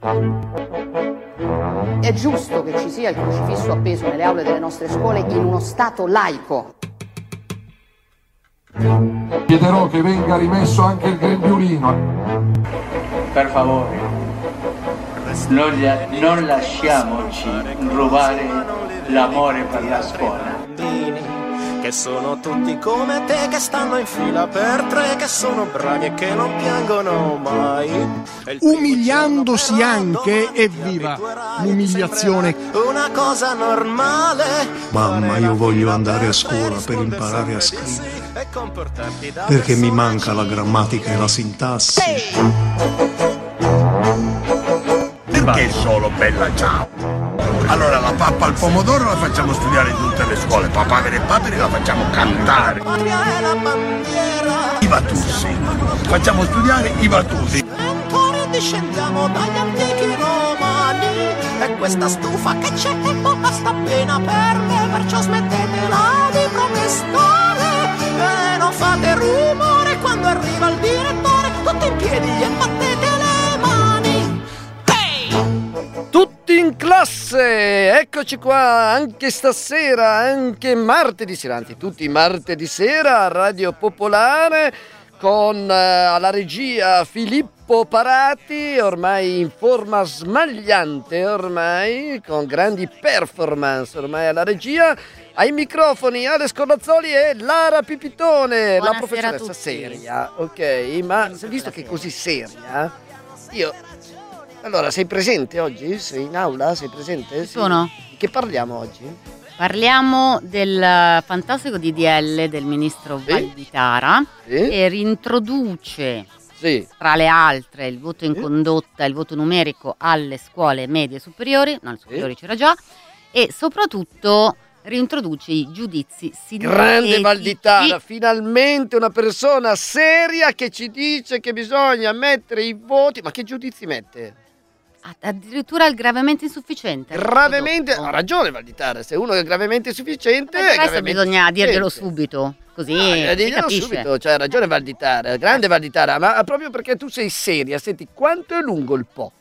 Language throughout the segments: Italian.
È giusto che ci sia il crocifisso appeso nelle aule delle nostre scuole in uno Stato laico. Chiederò che venga rimesso anche il grembiulino. Per favore, non lasciamoci rubare l'amore per la scuola. Che sono tutti come te, che stanno in fila per tre, che sono bravi e che non piangono mai. Umiliandosi anche, evviva l'umiliazione. Una cosa normale. Mamma, io voglio andare a scuola per imparare a scrivere, perché mi manca la grammatica e la sintassi. Perché solo Bella Ciao? Allora la pappa al pomodoro la facciamo studiare in tutte le scuole, papaveri e paperi la facciamo cantare. I Vatussi, facciamo studiare i Vatussi. Ancora discendiamo dagli antichi romani, e questa stufa che c'è basta appena per me, perciò smettetela di protestare e non fate rumore quando arriva il direttore, tutti in piedi e battete le mani. Tutti in classe, eccoci qua anche stasera, anche martedì sera, anzi tutti i martedì sera a Radio Popolare con alla regia Filippo Parati, ormai in forma smagliante, ormai con grandi performance ormai alla regia, ai microfoni Ale Scornazzoli e Lara Pipitone. Buonasera, la professoressa seria, ok, ma visto che è così seria, io... Allora, sei presente oggi? Sei in aula? Sei presente? Ci sono. Di che parliamo oggi? Parliamo del fantastico DDL del ministro Valditara, che rintroduce, tra le altre, il voto in condotta, il voto numerico alle scuole medie e superiori, no, alle superiori c'era già, e soprattutto reintroduce i giudizi sintetici. Grande Valditara, finalmente una persona seria che ci dice che bisogna mettere i voti. Ma che giudizi mette? Addirittura il gravemente insufficiente. Gravemente, ha ragione Valditara, se uno è gravemente insufficiente bisogna dirglielo subito, così si capisce. Subito, cioè ha ragione Valditara, grande Valditara, ma proprio perché tu sei seria. Senti, quanto è lungo il Po?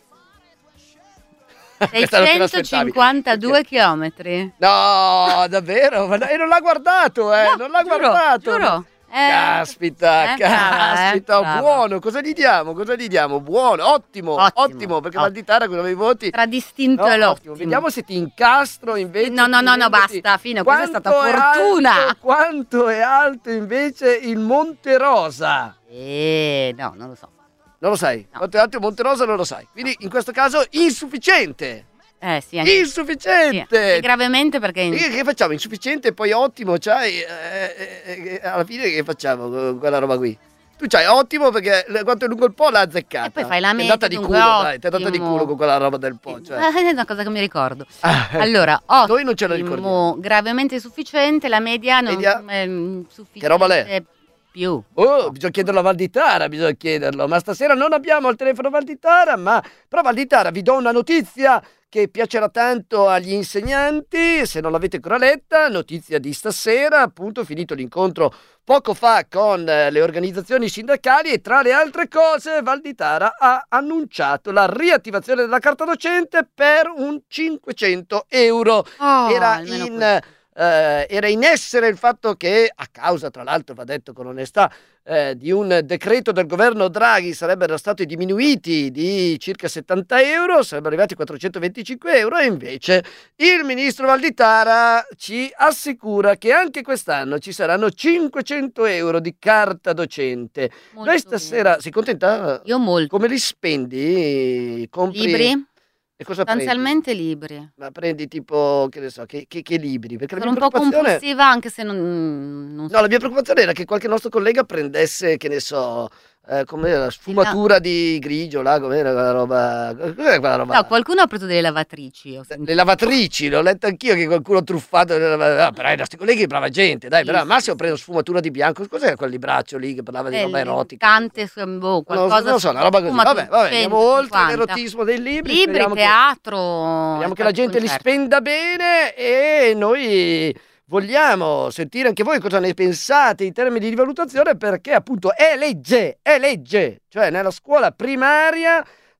652 chilometri. No, davvero? E non l'ha guardato, no, non l'ha guardato. Giuro. Caspita, brava. Buono, cosa gli diamo? Buono, ottimo, perché Valditara con i voti tra distinto e l'ottimo. Vediamo se ti incastro invece. No, basta, fino, questa è stata fortuna. Quanto è alto invece il Monte Rosa? No, non lo so. Non lo sai? No. Quanto è alto il Monte Rosa non lo sai. Quindi in questo caso insufficiente. Sì, anche insufficiente. Sì, gravemente perché che facciamo? Insufficiente e poi ottimo, cioè alla fine che facciamo con quella roba qui? Tu c'hai ottimo perché quanto è lungo il Po l'ha azzeccata. E poi fai la media. È andata di culo, dai, ti è andata di culo con quella roba del Po. Cioè. È una cosa che mi ricordo. Allora, ottimo, noi non ce la ricordiamo. Gravemente insufficiente, la media non è sufficiente. Che roba l'è? Più. Bisogna chiederlo a Valditara, ma stasera non abbiamo al telefono Valditara, però Valditara vi do una notizia che piacerà tanto agli insegnanti, se non l'avete ancora letta, notizia di stasera, appunto finito l'incontro poco fa con le organizzazioni sindacali e tra le altre cose Valditara ha annunciato la riattivazione della carta docente per un 500 euro. Era in essere il fatto che, a causa tra l'altro, va detto con onestà, di un decreto del governo Draghi sarebbero stati diminuiti di circa 70 euro, sarebbero arrivati 425 euro e invece il ministro Valditara ci assicura che anche quest'anno ci saranno 500 euro di carta docente. Molto Noi stasera, bene. sei contenta? Io molto. Come li spendi? Compri... Libri? E cosa Sostanzialmente prendi? libri. Ma prendi tipo, che ne so, che libri? Perché Sono un po' compulsiva anche se non No, la mia preoccupazione era che qualche nostro collega prendesse, che ne so, com'era la sfumatura di grigio, là, com'era quella roba? Cos'era quella roba? No, qualcuno ha preso delle lavatrici. Le lavatrici, l'ho letto anch'io che qualcuno ha truffato. Però i nostri colleghi, brava gente, dai, però al massimo prendo sfumatura di bianco. Cos'era quel libraccio lì che parlava di roba erotica? Tante, qualcosa. Non so, una roba così. Vabbè, andiamo oltre l'erotismo dei libri. Libri, teatro. Speriamo che la gente li spenda bene e noi vogliamo sentire anche voi cosa ne pensate in termini di valutazione, perché appunto è legge, cioè nella scuola primaria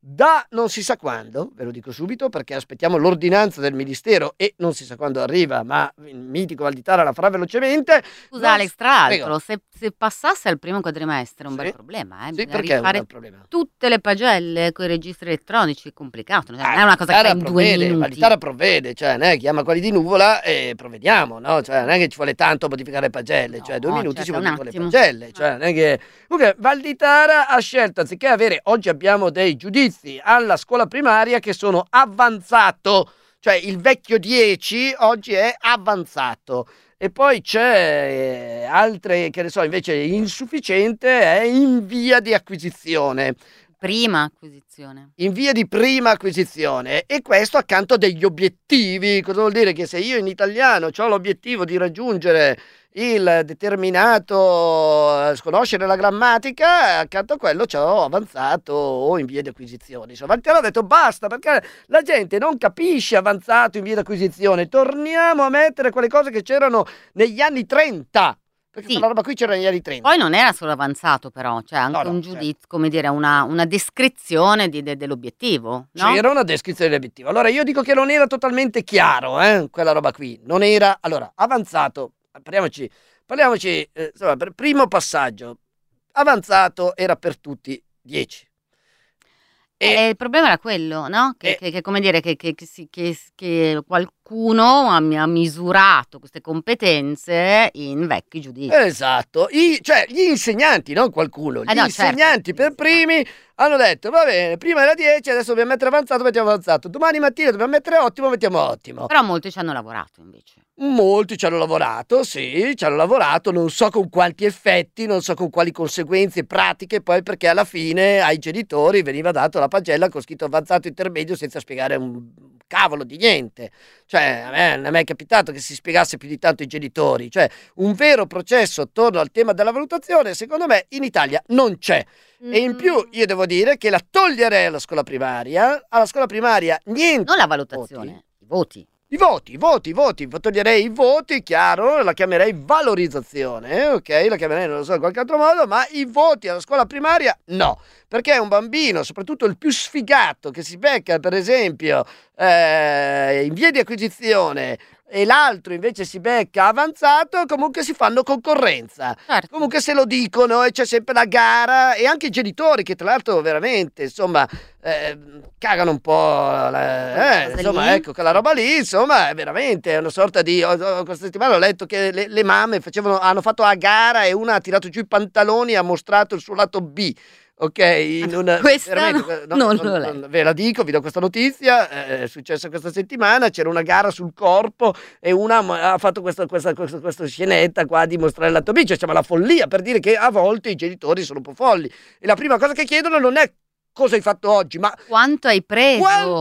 da non si sa quando, ve lo dico subito, perché aspettiamo l'ordinanza del Ministero e non si sa quando arriva, ma il mitico Valditara la farà velocemente. Scusa Alex, tra l'altro, se passasse al primo quadrimestre è un bel problema, Sì, perché è un bel problema? Tutte le pagelle con i registri elettronici è complicato, non è una cosa che fa in 2 minuti. Valditara provvede, cioè non è che chiama quelli di Nuvola e provvediamo, no? Cioè non è che ci vuole tanto modificare le pagelle, cioè 2 minuti si modificano le pagelle, cioè non è che... Comunque Valditara ha scelto, anziché avere, oggi abbiamo dei giudizi alla scuola primaria che sono avanzato, cioè il vecchio 10 oggi è avanzato, e poi c'è altre che ne so invece insufficiente, è in via di acquisizione. In via di prima acquisizione, e questo accanto degli obiettivi. Cosa vuol dire? Che se io in italiano ho l'obiettivo di raggiungere il determinato, conoscere la grammatica, accanto a quello c'ho avanzato o in via di acquisizione. Insomma, Valditara ha detto basta, perché la gente non capisce avanzato in via di acquisizione, torniamo a mettere quelle cose che c'erano negli anni 30. Perché quella roba qui c'era negli anni 30. Poi non era solo avanzato, però, cioè anche un giudizio, come dire, una descrizione dell'obiettivo, no? C'era una descrizione dell'obiettivo. Allora io dico che non era totalmente chiaro, quella roba qui. Non era, allora, avanzato, parliamoci, insomma, per primo passaggio, avanzato era per tutti 10. E il problema era quello, no? Che come dire, che qualcuno ha misurato queste competenze in vecchi giudizi. Esatto, cioè gli insegnanti, non qualcuno, gli insegnanti per primi hanno detto va bene, prima era 10, adesso dobbiamo mettere avanzato, mettiamo avanzato, domani mattina dobbiamo mettere ottimo, mettiamo ottimo. Però molti ci hanno lavorato invece. Molti ci hanno lavorato, sì, ci hanno lavorato, non so con quanti effetti, non so con quali conseguenze pratiche, poi perché alla fine ai genitori veniva dato la pagella con scritto avanzato intermedio senza spiegare un cavolo di niente. Cioè a me è capitato che si spiegasse più di tanto ai genitori, cioè un vero processo attorno al tema della valutazione secondo me in Italia non c'è. E in più io devo dire che la toglierei alla scuola primaria niente. Non la valutazione, i voti. I voti, toglierei i voti, chiaro, la chiamerei valorizzazione, ok? La chiamerei, non lo so, in qualche altro modo, ma i voti alla scuola primaria no, perché un bambino, soprattutto il più sfigato, che si becca, per esempio, in via di acquisizione, e l'altro invece si becca avanzato, comunque si fanno concorrenza. Certo. Comunque se lo dicono e c'è sempre la gara, e anche i genitori che tra l'altro veramente, insomma, cagano un po', insomma, ecco, quella roba lì, insomma, è veramente una sorta di... questa settimana ho letto che le mamme hanno fatto a gara e una ha tirato giù i pantaloni e ha mostrato il suo lato B. Ok, ve la dico, vi do questa notizia, è successa questa settimana, c'era una gara sul corpo e una ha fatto questa scenetta qua di mostrare il lato B, cioè la follia, per dire che a volte i genitori sono un po' folli e la prima cosa che chiedono non è cosa hai fatto oggi, ma quanto hai preso?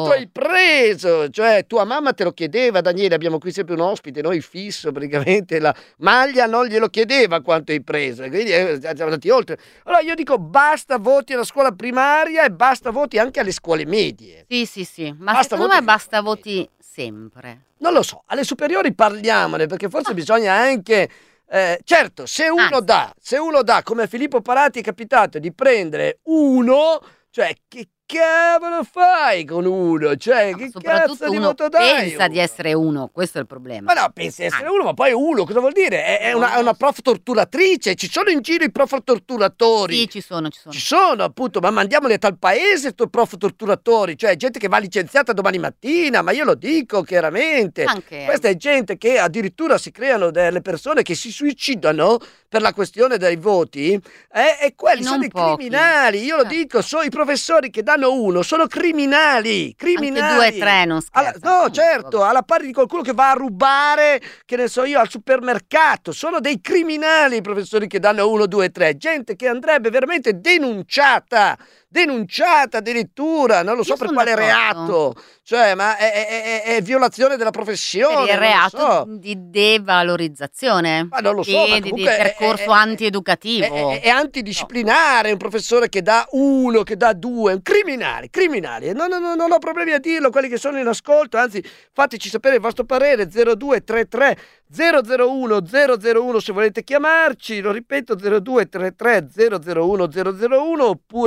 Cioè tua mamma te lo chiedeva, Daniele, abbiamo qui sempre un ospite, noi fisso praticamente, la maglia non glielo chiedeva quanto hai preso, quindi siamo andati oltre. Allora io dico basta voti alla scuola primaria e basta voti anche alle scuole medie. Sì, ma secondo me basta voti sempre. Non lo so, alle superiori parliamone, perché forse bisogna anche... certo, se uno dà, come a Filippo Parati è capitato di prendere uno, cioè che cavolo fai con uno? Cioè, che cazzo di voto dai? Pensa di essere uno, questo è il problema. Ma no, pensa di essere uno, ma poi uno, cosa vuol dire? È una prof torturatrice, ci sono in giro i prof torturatori. Sì, ci sono. Ci sono, appunto, ma mandiamoli a tal paese sti prof torturatori, cioè gente che va licenziata domani mattina, ma io lo dico chiaramente. Anche. Questa è gente che addirittura si creano delle persone che si suicidano per la questione dei voti, e quelli sono i criminali, io lo dico, sono i professori che danno uno, sono criminali. Anche 2 3 non scherzano. No, certo, alla pari di qualcuno che va a rubare, che ne so io, al supermercato, sono dei criminali i professori che danno 1 2 3, gente che andrebbe veramente denunciata addirittura, non lo so per quale reato, cioè, ma è violazione della professione. Per il reato di devalorizzazione, ma non lo so, ma di percorso antieducativo. È antidisciplinare, un professore che dà 1, che dà 2, un criminali. Non ho problemi a dirlo, quelli che sono in ascolto, anzi fateci sapere il vostro parere, 0233 001 001 se volete chiamarci, lo ripeto, 0233 001 001, oppure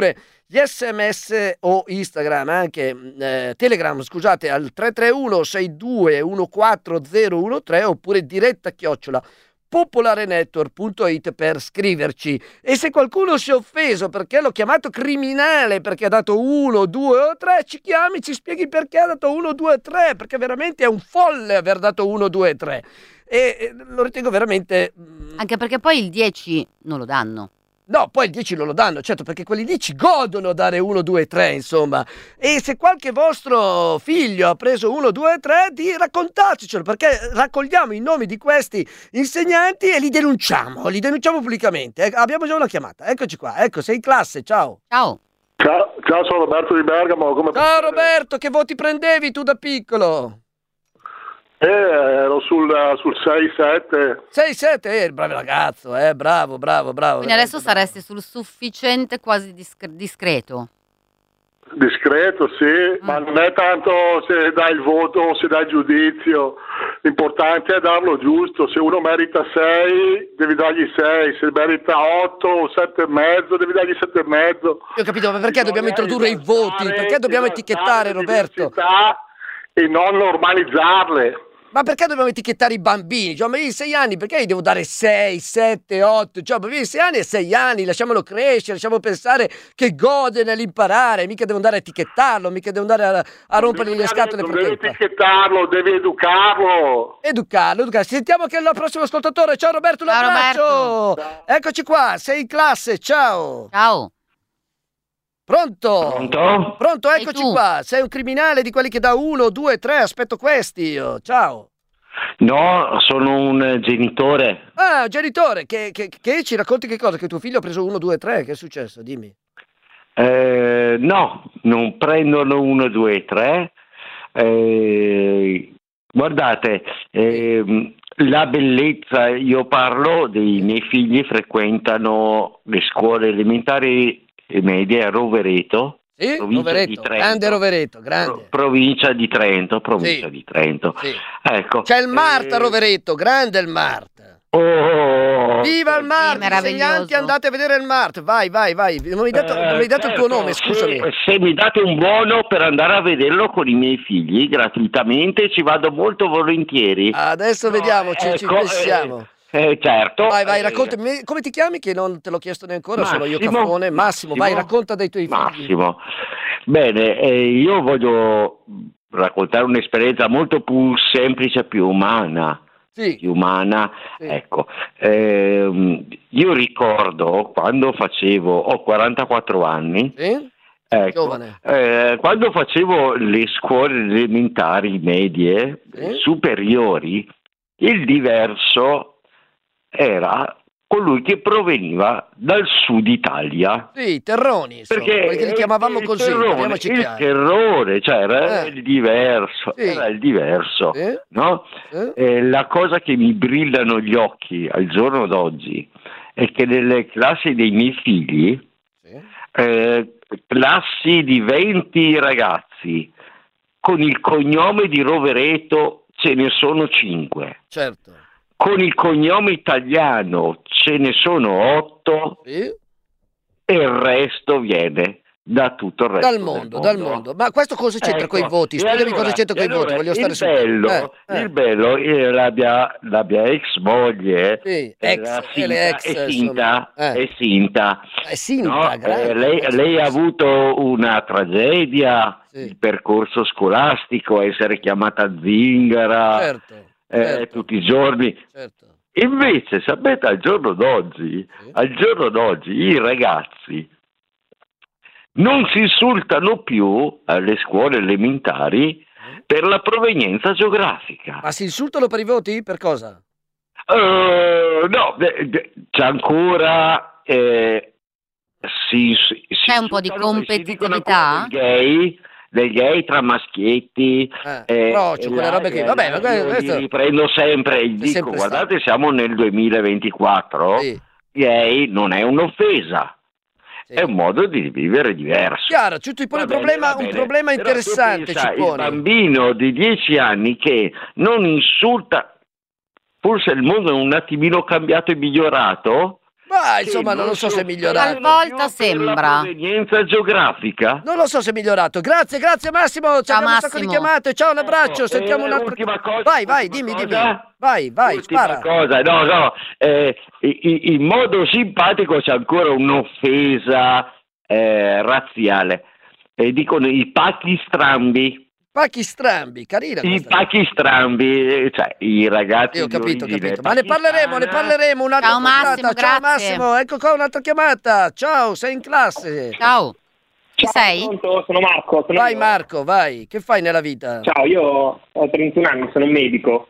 gli SMS o Instagram, anche Telegram, scusate, al 331 62 14013 oppure diretta @popolarenetwork.it per scriverci. E se qualcuno si è offeso perché l'ho chiamato criminale perché ha dato 1, 2 o 3, ci chiami, ci spieghi perché ha dato 1, 2 3, perché veramente è un folle aver dato 1, 2 3 e lo ritengo veramente anche perché poi il 10 non lo danno. No, poi il 10 non lo danno, certo, perché quelli lì ci godono dare 1, 2, 3, insomma. E se qualche vostro figlio ha preso 1, 2, 3, raccontatecelo, perché raccogliamo i nomi di questi insegnanti e li denunciamo pubblicamente. Abbiamo già una chiamata, eccoci qua, ecco, sei in classe, ciao. Ciao. Ciao, sono Roberto di Bergamo. Ciao Roberto, che voti prendevi tu da piccolo? Ero sul 6-7. 6-7, bravo ragazzo, bravo. Quindi adesso saresti sul sufficiente, quasi discreto. Discreto, sì, ma non è tanto se dai il voto o se dai il giudizio, l'importante è darlo giusto. Se uno merita 6 devi dargli 6, se merita 8 o 7,5 devi dargli 7,5. Io ho capito, ma perché dobbiamo introdurre i voti? Perché dobbiamo etichettare, Roberto? E non normalizzarle. Ma perché dobbiamo etichettare i bambini? Cioè, ma io 6 anni, perché gli devo dare 6, 7, 8? Cioè, ma io 6 anni e 6 anni, lasciamolo crescere, lasciamo pensare che gode nell'imparare, mica devo andare a etichettarlo, mica devo andare a rompergli le scatole. Non devi etichetarlo, devi educarlo. Educarlo. Sentiamo che è il prossimo ascoltatore. Ciao Roberto, un abbraccio. Roberto. Eccoci qua, sei in classe, ciao. Ciao. Pronto, eccoci qua. Sei un criminale di quelli che dà 1, 2, 3, aspetto questi io. Ciao. No, sono un genitore. Ah, un genitore, che ci racconti che cosa? Che tuo figlio ha preso 1, 2, 3, che è successo? Dimmi. No, non prendono 1, 2, 3. Guardate, la bellezza, io parlo dei miei figli, frequentano le scuole elementari e medie a Rovereto, sì, Rovereto, grande Rovereto, grande. Provincia di Trento, Sì. Ecco. C'è il Mart a Rovereto, grande il Mart. Viva il Mart, insegnanti, andate a vedere il Mart, vai. Non mi hai dato il tuo nome, scusami. Se mi date un buono per andare a vederlo con i miei figli, gratuitamente, ci vado molto volentieri. Adesso vediamo, ci pensiamo. Certo. Vai, raccontami, come ti chiami che non te l'ho chiesto neanche ancora, sono io caffone. Massimo, vai, racconta dei tuoi figli. Massimo. Bene, io voglio raccontare un'esperienza molto più semplice, più umana. Sì. Più umana. Sì. Ecco, io ricordo quando ho 44 anni. Sì? Ecco, Giovane. Quando facevo le scuole elementari, medie, superiori, il diverso era colui che proveniva dal sud Italia. Sì, terroni, perché li chiamavamo così. Il terrore, cioè era il diverso, Sì. no? La cosa che mi brillano gli occhi al giorno d'oggi è che nelle classi dei miei figli, classi di 20 ragazzi con il cognome di Rovereto ce ne sono 5. Certo. Con il cognome italiano ce ne sono 8 e il resto viene da tutto il resto dal mondo. Ma questo cosa c'entra con i voti? Spiegami cosa c'entra con i voti, voglio stare il bello, la mia ex moglie è Sinta. No? Lei ha avuto una tragedia, il percorso scolastico, essere chiamata zingara. Certo. Tutti i giorni. Certo. Invece, sapete, al giorno d'oggi i ragazzi non si insultano più alle scuole elementari per la provenienza geografica. Ma si insultano per i voti? Per cosa? No, c'è ancora c'è un po' di competitività? Dei gay tra maschietti, quelle robe che li riprendo sempre e dico, guardate, siamo nel 2024, gay non è un'offesa, è un modo di vivere diverso. Chiaro, tu ti poni un problema interessante. Il bambino di 10 anni che non insulta, forse il mondo è un attimino cambiato e migliorato, Ma insomma non lo so se è migliorato. Talvolta sembra. La provenienza geografica? Non lo so se è migliorato. Grazie Massimo. Ciao, abbiamo un sacco di chiamate. Ciao, un abbraccio. Sentiamo un'altra cosa. Vai, dimmi. Vai, spara. Cosa? No. In modo simpatico c'è ancora un'offesa razziale. Dicono i pacchi strambi. Pacchi strambi, carina. I pacchi strambi, cioè i ragazzi. Io ho capito. Ma ne parleremo un'altra chiamata. Ciao Massimo, ecco qua un'altra chiamata. Ciao, sei in classe. Ciao. Chi sei? Pronto, sono Marco. Marco, vai. Che fai nella vita? Ciao, io ho 31 anni, sono un medico.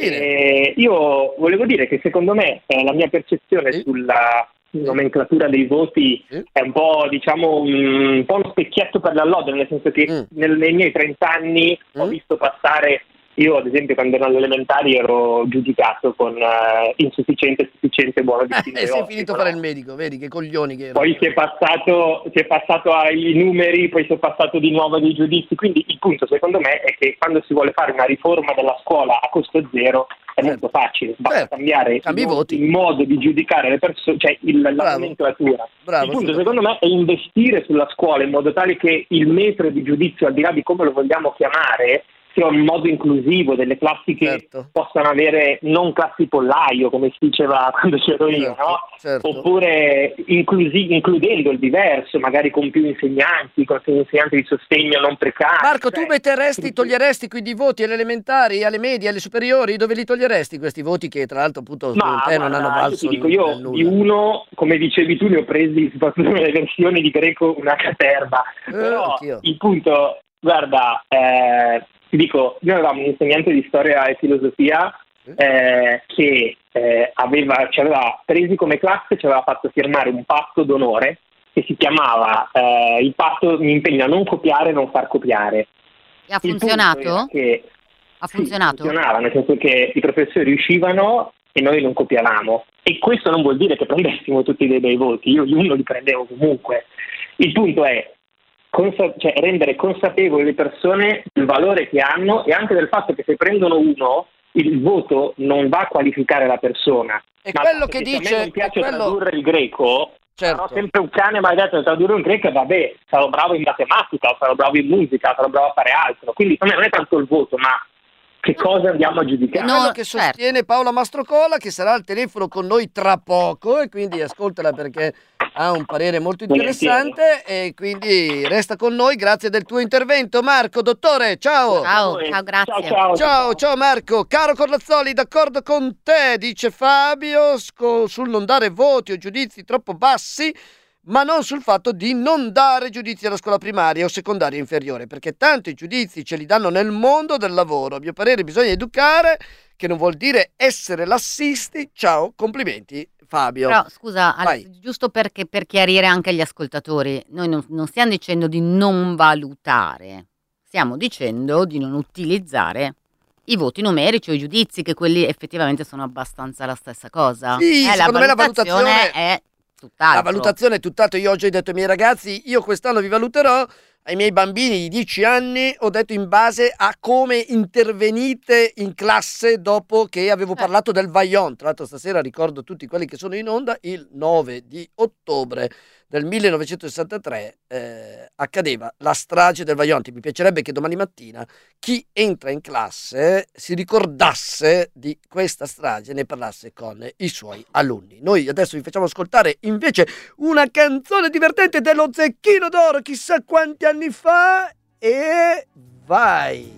Io volevo dire che secondo me la mia percezione sulla nomenclatura dei voti è un po', diciamo, un po' uno specchietto per l'allodo, nel senso che nei miei 30 anni ho visto passare, io ad esempio quando ero alle elementari ero giudicato con insufficiente, sufficiente, buono, distinto. Sei finito a fare il medico, vedi che coglioni che ero. Poi si è passato ai numeri, poi si è passato di nuovo dei giudizi, quindi il punto secondo me è che quando si vuole fare una riforma della scuola a costo zero è molto facile, basta cambiare il modo di giudicare le persone, cioè la nomenclatura. Il punto secondo me è investire sulla scuola in modo tale che il metro di giudizio, al di là di come lo vogliamo chiamare, sia un modo inclusivo, delle classi che possano avere non classi pollaio, come si diceva quando c'ero io, no? Oppure includendo il diverso, magari con più insegnanti, con insegnanti di sostegno non precari. Marco, tu toglieresti quindi i voti alle elementari, alle medie, alle superiori? Dove li toglieresti questi voti che tra l'altro appunto non hanno valso? Io di uno, come dicevi tu, ne ho presi soprattutto nelle versioni di greco una caterva. Però il punto, guarda, ti dico, noi avevamo un insegnante di storia e filosofia che ci aveva presi come classe, ci aveva fatto firmare un patto d'onore che si chiamava il patto mi impegno a non copiare e non far copiare. E ha funzionato? Funzionava, nel senso che i professori riuscivano e noi non copiavamo. E questo non vuol dire che prendessimo tutti dei bei voti, io uno li prendevo comunque. Il punto è rendere consapevoli le persone del valore che hanno e anche del fatto che se prendono uno il voto non va a qualificare la persona. E quello che dice, a me non piace tradurre il greco, sarò sempre un cane maledetto nel tradurre un greco, vabbè, sarò bravo in matematica, o sarò bravo in musica, sarò bravo a fare altro. Quindi per me non è tanto il voto, ma che cosa andiamo a giudicare? Quello che sostiene Paola Mastrocola, che sarà al telefono con noi tra poco, e quindi ascoltala perché ha un parere molto interessante e quindi resta con noi. Grazie del tuo intervento, Marco. Dottore, ciao. Ciao, grazie. Ciao Marco. Caro Corlazzoli, d'accordo con te, dice Fabio, sul non dare voti o giudizi troppo bassi, ma non sul fatto di non dare giudizi alla scuola primaria o secondaria inferiore, perché tanto i giudizi ce li danno nel mondo del lavoro. A mio parere bisogna educare, che non vuol dire essere lassisti. Ciao, complimenti Fabio. Però scusa, giusto per chiarire anche agli ascoltatori, noi non stiamo dicendo di non valutare, stiamo dicendo di non utilizzare i voti numerici o i giudizi, che quelli effettivamente sono abbastanza la stessa cosa. Sì, secondo me la valutazione è tutt'altro. La valutazione è tutt'altro. Io oggi ho detto ai miei ragazzi, io quest'anno vi valuterò. Ai miei bambini di 10 anni ho detto in base a come intervenite in classe dopo che avevo parlato del Vajont. Tra l'altro stasera ricordo tutti quelli che sono in onda, il 9 di ottobre del 1963 accadeva la strage del Vajont. Mi piacerebbe che domani mattina chi entra in classe si ricordasse di questa strage e ne parlasse con i suoi alunni. Noi adesso vi facciamo ascoltare invece una canzone divertente dello Zecchino d'Oro, chissà quanti anni fa, e vai!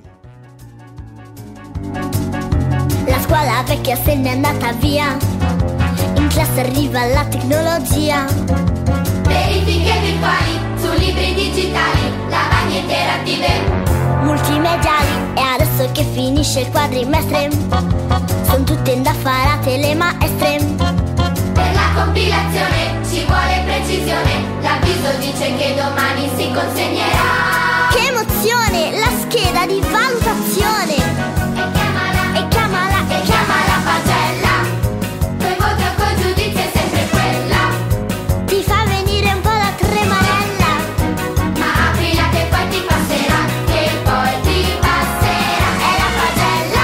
La scuola vecchia se n'è andata via, in classe arriva la tecnologia. Verifiche virtuali su libri digitali, lavagne interattive, multimediali, e adesso che finisce il quadrimestre sono tutte indaffarate le maestre. Per la compilazione ci vuole precisione, l'avviso dice che domani si consegnerà. Che emozione, la scheda di valutazione. E chiamala pagella, coi voti o coi giudizi è sempre quella. Ti fa venire un po' la tremarella, ma aprila che poi ti passerà, che poi ti passerà. È la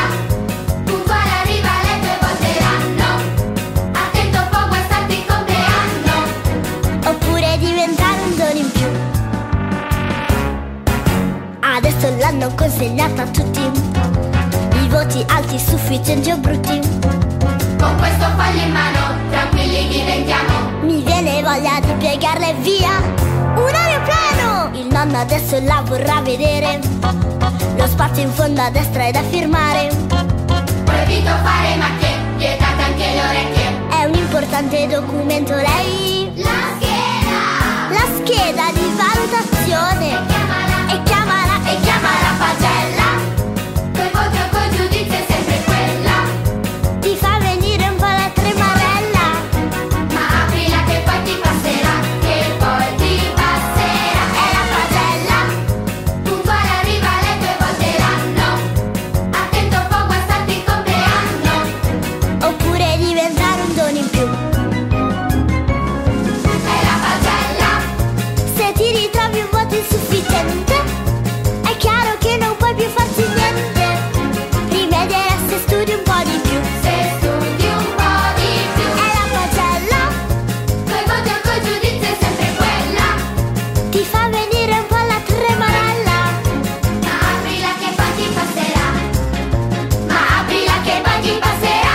pagella, puntuale arriva, le tue voteranno. Attento, può guastarti il compleanno. adesso l'hanno consegnata a tutti. I voti alti, sufficienti o brutti. Con questo foglio in mano, tranquilli diventiamo. Mi viene voglia di piegarle via. Un aeroplano! Il nonno adesso la vorrà vedere. Lo spazio in fondo a destra è da firmare. Proibito fare macchie, vietate anche le orecchie. È un importante documento lei. La scheda di valutazione. E chiamala pagella. Col voto o col giudizio è sempre quella. Ti fa venire un po' la tremarella. Ma aprila che poi ti passerà. Che poi ti passerà. È la pagella. Puntuale arriva le 2 volte l'anno. Attento può guastarti il compleanno. Oppure diventare un dono in più. È la pagella. Se ti ritrovi un voto insufficiente, è chiaro che non puoi più farci niente. Rimedierà se studi un po' di più. Se studi un po' di più. È la pagella. Col voto o col giudizio è sempre quella. Ti fa venire un po' la tremarella. Ma aprila che poi ti passerà. Ma aprila che poi ti passerà.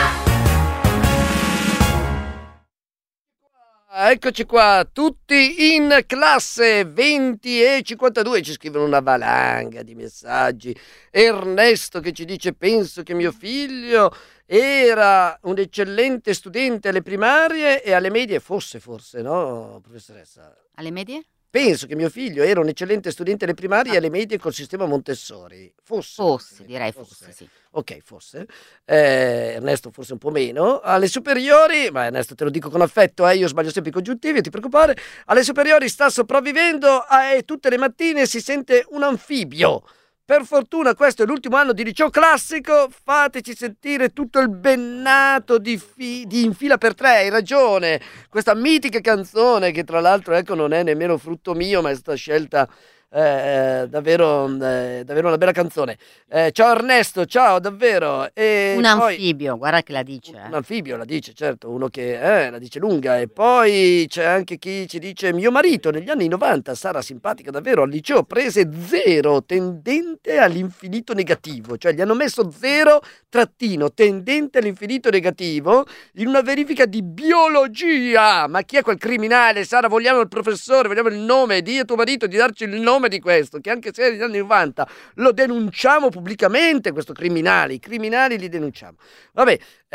Eccoci qua, tutti in classe, 20:52, ci scrivono una valanga di messaggi. Ernesto che ci dice: penso che mio figlio era un eccellente studente alle primarie e alle medie, forse, no, professoressa? Alle medie? Penso che mio figlio era un eccellente studente alle primarie e alle medie col sistema Montessori. Forse, direi forse, sì. Ok, forse. Ernesto forse un po' meno. Alle superiori, ma Ernesto te lo dico con affetto, io sbaglio sempre i congiuntivi, non ti preoccupare. Alle superiori sta sopravvivendo e tutte le mattine si sente un anfibio. Per fortuna questo è l'ultimo anno di liceo classico, fateci sentire tutto il bennato di In fila per 3, hai ragione, questa mitica canzone che tra l'altro ecco non è nemmeno frutto mio ma è stata scelta davvero una bella canzone. Ciao Ernesto, ciao davvero. Un anfibio, guarda che la dice. Un anfibio la dice, certo, uno che la dice lunga. E poi c'è anche chi ci dice: mio marito negli anni 90, Sara simpatica davvero, al liceo prese 0 tendente all'infinito negativo, cioè gli hanno messo 0 trattino tendente all'infinito negativo in una verifica di biologia. Ma chi è quel criminale? Sara, vogliamo il professore, vogliamo il nome, di tuo marito di darci il nome di questo, che anche se è negli anni 90 lo denunciamo pubblicamente, questo criminale, i criminali li denunciamo. Vabbè,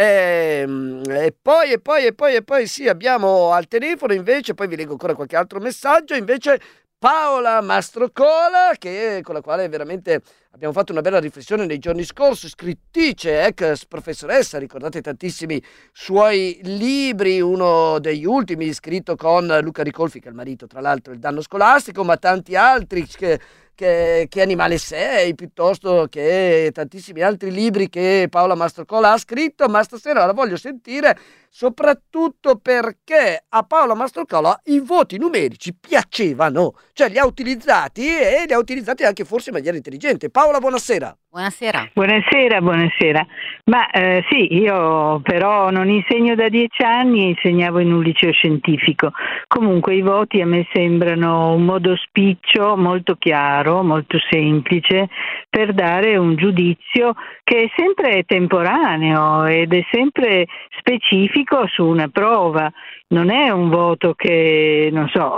e poi sì, abbiamo al telefono invece, poi vi leggo ancora qualche altro messaggio, invece Paola Mastrocola, con la quale veramente abbiamo fatto una bella riflessione nei giorni scorsi, scrittrice, ex professoressa, ricordate tantissimi suoi libri, uno degli ultimi scritto con Luca Ricolfi, che è il marito tra l'altro, Il danno scolastico, ma tanti altri che Animale 6, piuttosto che tantissimi altri libri che Paola Mastrocola ha scritto, ma stasera la voglio sentire soprattutto perché a Paola Mastrocola i voti numerici piacevano, cioè li ha utilizzati e li ha utilizzati anche forse in maniera intelligente. Paola, buonasera. Buonasera. Buonasera. Ma sì, io però non insegno da 10 anni, insegnavo in un liceo scientifico. Comunque i voti a me sembrano un modo spiccio, molto chiaro, molto semplice, per dare un giudizio che è sempre temporaneo ed è sempre specifico su una prova. Non è un voto che, non so,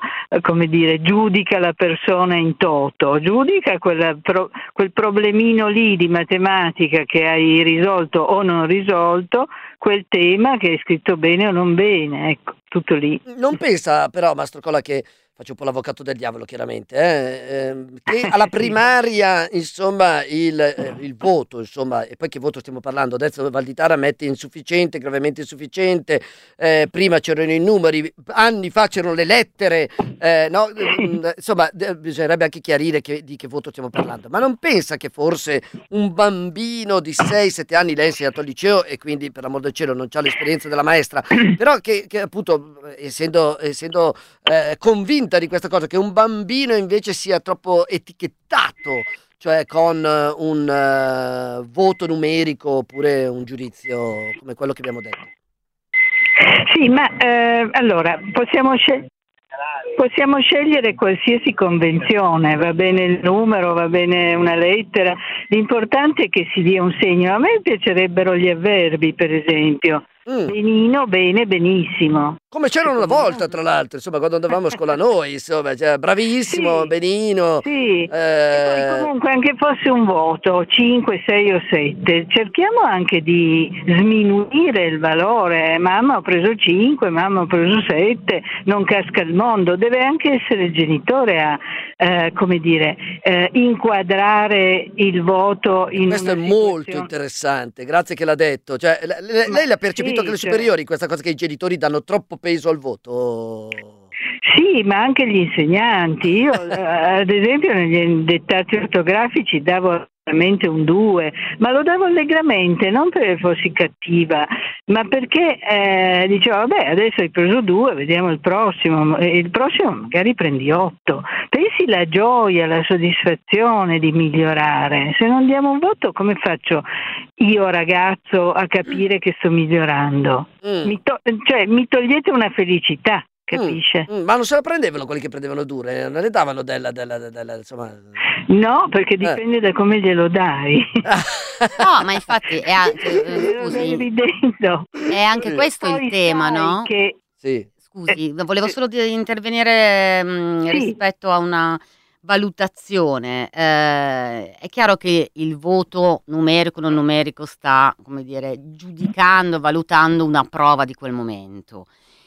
giudica la persona in toto, giudica quel problemino lì di matematica che hai risolto o non risolto, quel tema che hai scritto bene o non bene, ecco, tutto lì. Non pensa però, Mastrocola, che faccio un po' l'avvocato del diavolo chiaramente, che alla primaria insomma il voto, insomma, e poi che voto stiamo parlando? Adesso Valditara mette insufficiente, gravemente insufficiente, prima c'erano i numeri, anni fa c'erano le lettere, no? Insomma bisognerebbe anche chiarire di che voto stiamo parlando, ma non pensa che forse un bambino di 6-7 anni, lei è insegnato al liceo e quindi per l'amor del cielo non c'ha l'esperienza della maestra, però che appunto essendo convinta di questa cosa, che un bambino invece sia troppo etichettato, cioè con un voto numerico oppure un giudizio come quello che abbiamo detto. Sì, ma allora possiamo scegliere. possiamo scegliere qualsiasi convenzione, va bene il numero, va bene una lettera, l'importante è che si dia un segno. A me piacerebbero gli avverbi, per esempio. Benino, bene, benissimo. Come c'erano una volta, tra l'altro, insomma, quando andavamo a scuola noi, insomma, cioè, bravissimo, Sì, benino. sì. E poi comunque anche fosse un voto, 5, 6 o 7, cerchiamo anche di sminuire il valore. Mamma ho preso 5, mamma ho preso 7, non casca il mondo. Deve anche essere il genitore a, inquadrare il voto in Questo è molto interessante, grazie che l'ha detto. Cioè, lei l'ha percepito anche alle superiori, questa cosa che i genitori danno troppo peso al voto? Sì, ma anche gli insegnanti. Io, ad esempio, negli dettati ortografici davo veramente un 2, ma lo davo allegramente, non perché fossi cattiva, ma perché dicevo, vabbè, adesso hai preso 2, vediamo il prossimo magari prendi 8. Pensi la gioia, la soddisfazione di migliorare. Se non diamo un voto, come faccio io ragazzo a capire che sto migliorando? Mi togliete una felicità. Capisce? Ma non se la prendevano quelli che prendevano dure? Non le davano insomma... No, perché dipende da come glielo dai. No, ma infatti è anche, è anche questo il tema, no? Sì. Scusi, volevo solo intervenire rispetto a una valutazione. È chiaro che il voto numerico o non numerico sta, come dire, giudicando, valutando una prova di quel momento.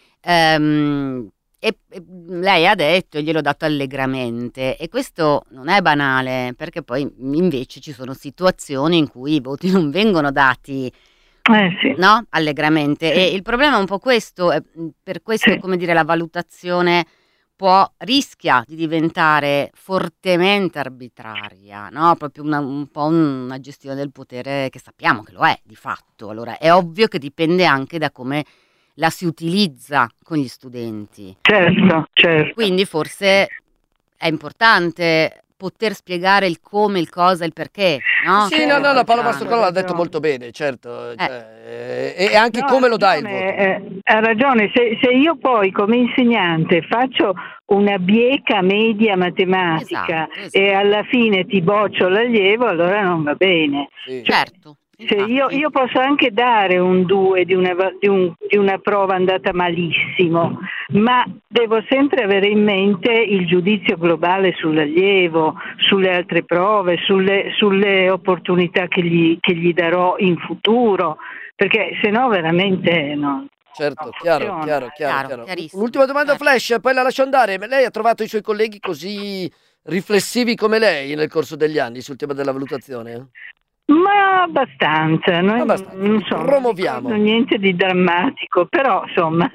E lei ha detto, gliel'ho dato allegramente, e questo non è banale, perché poi invece ci sono situazioni in cui i voti non vengono dati no? Allegramente, e il problema è un po' questo, per questo come dire, la valutazione rischia di diventare fortemente arbitraria, no? Proprio un po' una gestione del potere che sappiamo che lo è di fatto. Allora è ovvio che dipende anche da come la si utilizza con gli studenti. Certo. Quindi forse è importante poter spiegare il come, il cosa, il perché, no? Sì, no, Paolo Mastrocola l'ha detto molto bene, certo. E anche come lo dai il voto. Ha ragione, se io poi come insegnante faccio una bieca media matematica e alla fine ti boccio l'allievo, allora non va bene. Sì. Certo. Cioè io posso anche dare un 2 di una prova andata malissimo, ma devo sempre avere in mente il giudizio globale sull'allievo, sulle altre prove, sulle opportunità che gli darò in futuro, perché sennò veramente no. Certo, chiaro. Un'ultima domanda flash, poi la lascio andare. Lei ha trovato i suoi colleghi così riflessivi come lei nel corso degli anni sul tema della valutazione? Ma abbastanza, non so, promuoviamo. Non niente di drammatico, però insomma.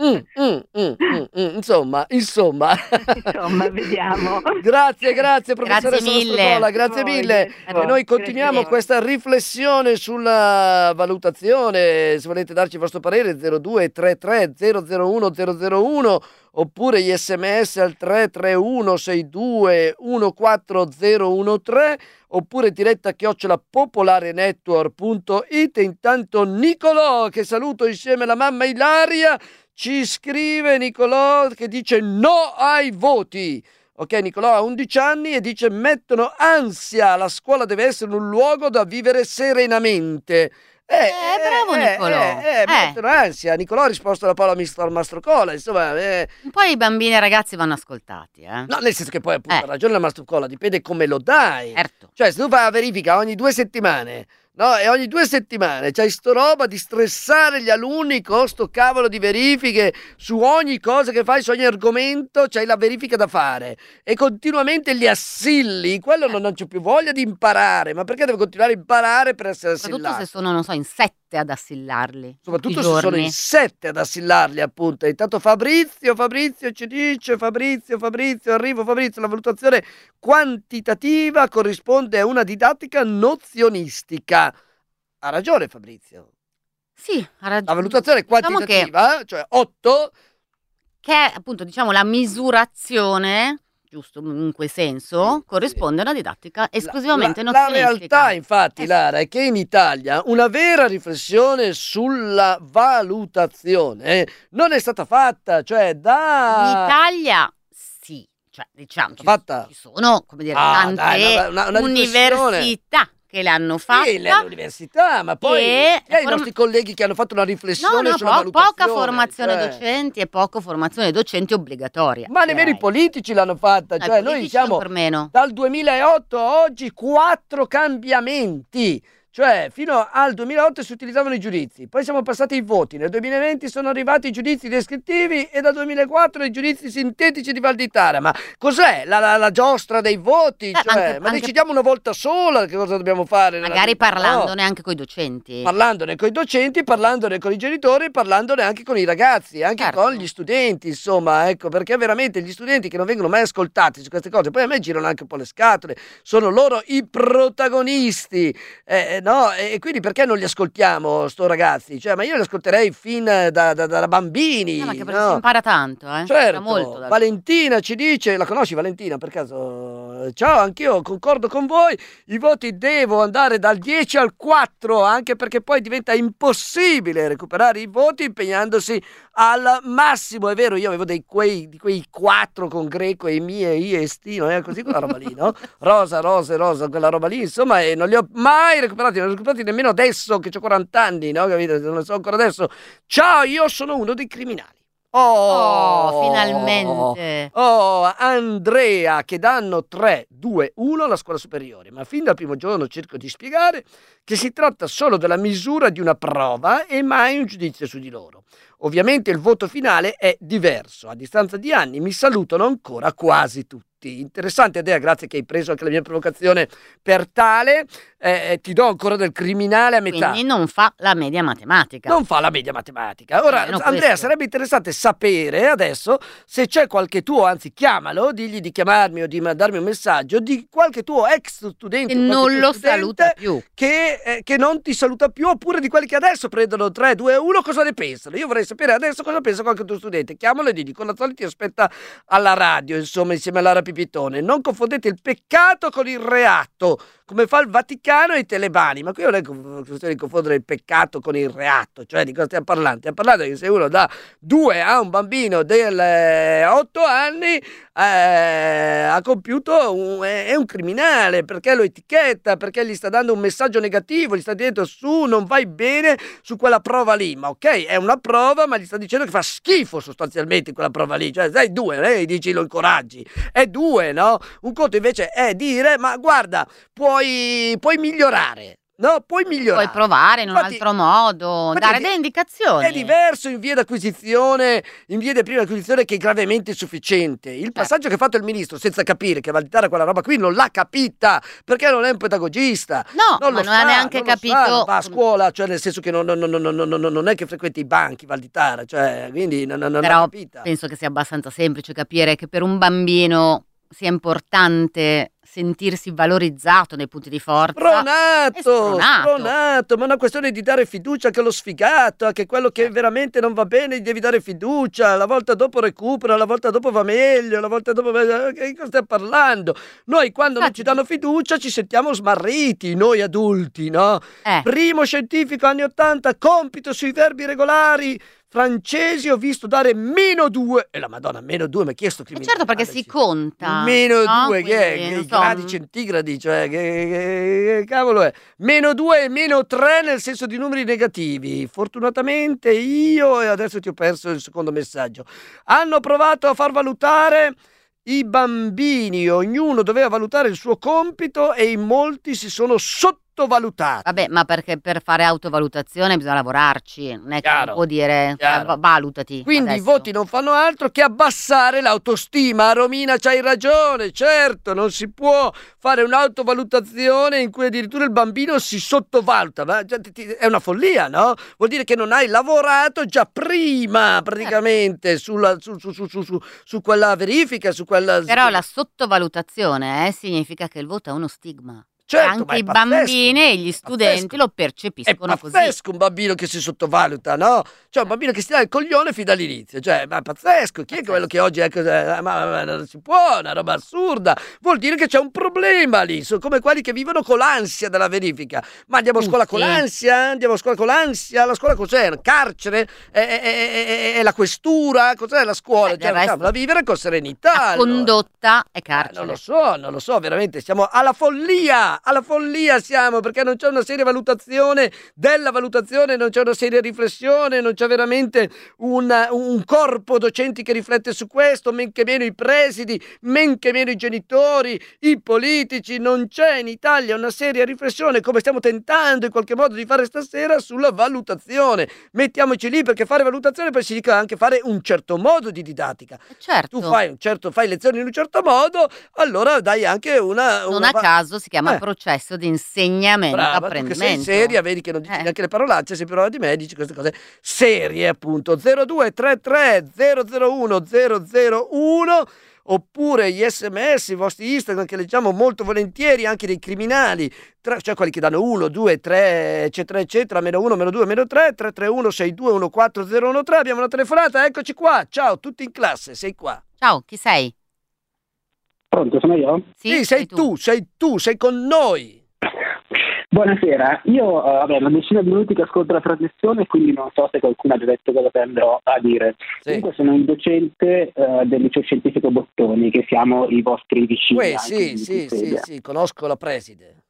Insomma, vediamo. Grazie professoressa Mastrocola, grazie mille. E noi continuiamo questa riflessione sulla valutazione. Se volete darci il vostro parere, 0233 001 001, oppure gli sms al 331 62 14013, oppure diretta @popolarenetwork.it. Intanto Nicolò, che saluto insieme alla mamma Ilaria, ci scrive, Nicolò, che dice no ai voti. Ok, Nicolò ha 11 anni e dice: mettono ansia, la scuola deve essere un luogo da vivere serenamente. Bravo Nicolò. Mettono ansia. Nicolò ha risposto alla Paola Mastrocola, insomma. Un po' i bambini e i ragazzi vanno ascoltati, No, nel senso che poi appunto ha ragione la Mastrocola, dipende come lo dai. Certo. Cioè, se tu fai la verifica ogni 2 settimane, no? E ogni 2 settimane c'hai sto roba di stressare gli alunni con sto cavolo di verifiche su ogni cosa che fai, su ogni argomento c'hai la verifica da fare e continuamente li assilli, quello non c'è più voglia di imparare. Ma perché deve continuare a imparare per essere assillato? Soprattutto se sono, non so, in 7 ad assillarli. Soprattutto se sono in 7 ad assillarli, appunto. E intanto Fabrizio ci dice: Fabrizio, arrivo Fabrizio, la valutazione quantitativa corrisponde a una didattica nozionistica. Ha ragione Fabrizio. Sì, ha ragione. La valutazione quantitativa, cioè 8, che è appunto, diciamo, la misurazione giusto, in quel senso, corrisponde a una didattica esclusivamente La nozionistica. realtà, infatti, Lara, è che in Italia una vera riflessione sulla valutazione non è stata fatta, cioè In Italia sì, cioè diciamo ci sono, come dire, tante una università che l'hanno fatta. Sì, l'università, ma poi i nostri colleghi che hanno fatto una riflessione sulla valutazione. Poca formazione docenti e poca formazione docenti obbligatoria. Ma nemmeno i politici l'hanno fatta, cioè noi siamo dal 2008 a oggi 4 cambiamenti. Cioè, fino al 2008 si utilizzavano i giudizi, poi siamo passati ai voti, nel 2020 sono arrivati i giudizi descrittivi e dal 2004 i giudizi sintetici di Valditara. Ma cos'è la giostra dei voti? Ma decidiamo una volta sola che cosa dobbiamo fare? Magari parlandone anche con i docenti. Parlandone con i docenti, parlandone con i genitori, parlandone anche con i ragazzi, anche con gli studenti, insomma, ecco, perché veramente gli studenti che non vengono mai ascoltati su queste cose, poi a me girano anche un po' le scatole, sono loro i protagonisti, no? E quindi perché non li ascoltiamo sto ragazzi? Cioè, ma io li ascolterei fin da bambini. Ma che si impara tanto, Certo, molto Valentina ci dice, la conosci Valentina per caso? Ciao, anch'io concordo con voi, i voti devo andare dal 10 al 4, anche perché poi diventa impossibile recuperare i voti impegnandosi al massimo. È vero, io avevo di quei 4 con Greco e Mie, Ie e Stino, così quella roba lì, no? Rosa, quella roba lì, insomma, e non li ho mai recuperati, non li ho recuperati nemmeno adesso che ho 40 anni, no? Capito? Non lo so ancora adesso. Ciao, io sono uno dei criminali. Finalmente. Andrea, che danno 3, 2, 1 alla scuola superiore, ma fin dal primo giorno cerco di spiegare che si tratta solo della misura di una prova e mai un giudizio su di loro. Ovviamente il voto finale è diverso, a distanza di anni mi salutano ancora quasi tutti. Interessante idea, grazie che hai preso anche la mia provocazione per tale. Ti do ancora del criminale a metà. Quindi non fa la media matematica. Non fa la media matematica. Ora, Andrea, sarebbe interessante sapere adesso se c'è qualche tuo, anzi chiamalo, digli di chiamarmi o di mandarmi un messaggio di qualche tuo ex studente che non lo saluta più, che non ti saluta più, oppure di quelli che adesso prendono 3, 2, 1, cosa ne pensano? Io vorrei sapere adesso cosa pensa qualche tuo studente. Chiamalo e digli, con la ti aspetta alla radio, insomma, insieme a Lara Pipitone. Non confondete il peccato con il reato, come fa il Vaticano e i talebani. Ma qui non è questione di confondere il peccato con il reato, cioè di cosa stiamo parlando? Stiamo parlando che se uno dà 2 a un bambino del 8 anni ha compiuto è un criminale, perché lo etichetta, perché gli sta dando un messaggio negativo, gli sta dicendo su non vai bene su quella prova lì. Ma ok, è una prova, ma gli sta dicendo che fa schifo sostanzialmente quella prova lì, cioè sei 2, dici lo incoraggi, è 2, no? Un conto invece è dire ma guarda, puoi migliorare. No, puoi migliorare. Puoi provare in un altro modo, dare delle indicazioni. È diverso in via d'acquisizione, in via di prima acquisizione, che è gravemente insufficiente. Il passaggio che ha fatto il ministro senza capire che Valditara quella roba qui non l'ha capita, perché non è un pedagogista. No, non ha neanche capito. Non va a scuola, cioè nel senso che non è che frequenti i banchi Valditara, cioè quindi non l'ha capita. Penso che sia abbastanza semplice capire che per un bambino sia importante sentirsi valorizzato nei punti di forza. Spronato, ma è una questione di dare fiducia che lo sfigato, a che quello che veramente non va bene gli devi dare fiducia, la volta dopo recupera, la volta dopo va meglio, la volta dopo che cosa stiamo parlando? Noi quando non ci danno fiducia ci sentiamo smarriti, noi adulti, no? Primo scientifico anni 80, compito sui verbi regolari francesi, ho visto dare -2 e la Madonna, -2, ma chi è sto criminale? Certo, perché si conta -2 che è? I gradi centigradi, cioè che cavolo è? -2 e -3 nel senso di numeri negativi. Fortunatamente io, e adesso ti ho perso il secondo messaggio, hanno provato a far valutare i bambini, ognuno doveva valutare il suo compito e in molti si sono sottovalutati. Vabbè, ma perché per fare autovalutazione bisogna lavorarci, non è che non può dire valutati. Quindi adesso. I voti non fanno altro che abbassare l'autostima. Romina, c'hai ragione, certo, non si può fare un'autovalutazione in cui addirittura il bambino si sottovaluta, ma è una follia, no? Vuol dire che non hai lavorato già prima praticamente su quella verifica, su quella... Però la sottovalutazione significa che il voto ha uno stigma. Certo, anche ma è i pazzesco, bambini e gli studenti lo È percepiscono così. pazzesco un bambino che si sottovaluta, no? Cioè un bambino che si dà il coglione fin dall'inizio, cioè, ma è pazzesco. Chi è quello che oggi è così? Ma non si può, una roba assurda. Vuol dire che c'è un problema lì, sono come quelli che vivono con l'ansia della verifica. Ma andiamo a scuola con l'ansia? Andiamo a scuola con l'ansia? La scuola cos'è? Un carcere? È la questura? Cos'è la scuola? Cioè, da vivere con serenità. La condotta è carcere. Non lo so, veramente siamo alla follia siamo, perché non c'è una seria valutazione della valutazione, non c'è una seria riflessione, non c'è veramente un corpo docenti che riflette su questo, men che meno i presidi, men che meno i genitori, i politici. Non c'è in Italia una seria riflessione, come stiamo tentando in qualche modo di fare stasera, sulla valutazione. Mettiamoci lì, perché fare valutazione poi significa anche fare un certo modo di didattica. Certo. Tu fai lezioni in un certo modo, allora dai anche non a caso si chiama processo di insegnamento, apprendimento. Sei seria, vedi che non dici neanche le parolacce, sei prova di me, dici queste cose serie, appunto. 0233 001 001, oppure gli SMS, i vostri Instagram, che leggiamo molto volentieri, anche dei criminali, cioè quelli che danno 1, 2, 3, eccetera, eccetera, -1, -2, -3, 331 62 14013. Abbiamo una telefonata, eccoci qua. Ciao, tutti in classe, sei qua. Ciao, chi sei? Pronto, sono io? Sì, sei tu, sei con noi. Buonasera, io una decina di minuti che ascolto la trasmissione, quindi non so se qualcuno ha già detto cosa andrò a dire. Comunque sono un docente del liceo scientifico Bottoni, che siamo i vostri vicini. Sì, conosco la preside.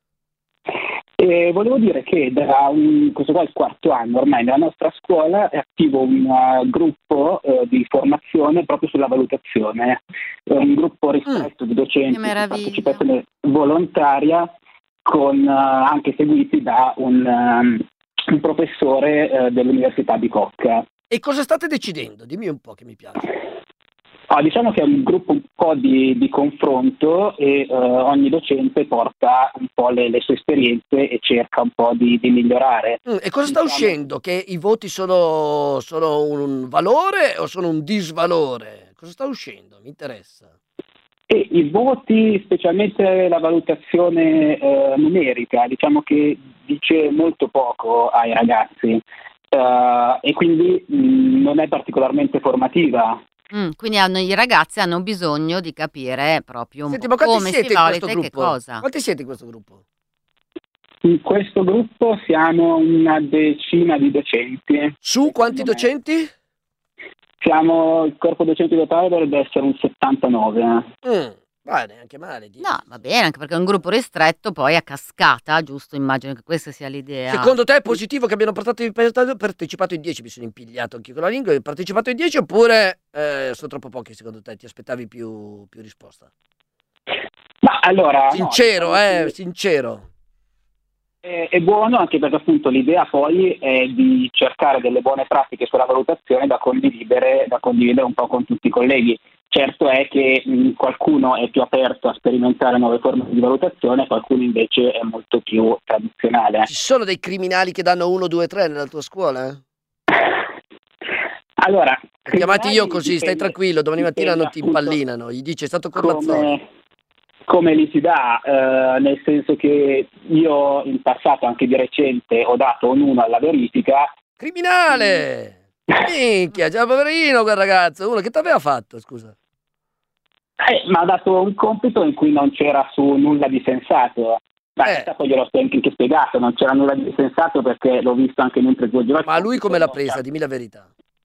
E volevo dire che questo qua è il quarto anno ormai, nella nostra scuola è attivo un gruppo di formazione proprio sulla valutazione, un gruppo ristretto di docenti di partecipazione volontaria, anche seguiti da un professore dell'Università di Bicocca. E cosa state decidendo? Dimmi un po', che mi piace. Diciamo che è un gruppo un po' di confronto e ogni docente porta un po' le sue esperienze e cerca un po' di migliorare. E cosa sta uscendo? Che i voti sono un valore o sono un disvalore? Cosa sta uscendo? Mi interessa. E i voti, specialmente la valutazione numerica, diciamo che dice molto poco ai ragazzi e quindi non è particolarmente formativa. Quindi i ragazzi hanno bisogno di capire proprio un po' ma come si valuta e che cosa. Quanti siete in questo gruppo? In questo gruppo siamo una decina di docenti. Su quanti docenti? Il corpo docenti totale dovrebbe essere un 79. Va neanche male. No, va bene, anche perché è un gruppo ristretto, poi a cascata, giusto? Immagino che questa sia l'idea. Secondo te è positivo che abbiano partecipato in 10? Mi sono impigliato anche con la lingua. Hai partecipato in 10 oppure sono troppo pochi secondo te? Ti aspettavi più risposta? Ma allora... Sincero, sincero. È buono anche perché appunto l'idea poi è di cercare delle buone pratiche sulla valutazione da condividere un po' con tutti i colleghi. Certo è che qualcuno è più aperto a sperimentare nuove forme di valutazione, qualcuno invece è molto più tradizionale. Ci sono dei criminali che danno 1, 2, 3 nella tua scuola? Allora, chiamati io così, stai tranquillo, domani mattina non ti impallinano, gli dice è stato Cornazzoli. Come li si dà, nel senso che io in passato, anche di recente, ho dato un 1 alla verifica. Criminale! Minchia, già poverino quel ragazzo, uno che ti aveva fatto, scusa? Mi ha dato un compito in cui non c'era su nulla di sensato. Ma poi gliel'ho anche spiegato, non c'era nulla di sensato perché l'ho visto anche mentre svolgeva. Ma lui come l'ha presa? Dimmi la verità.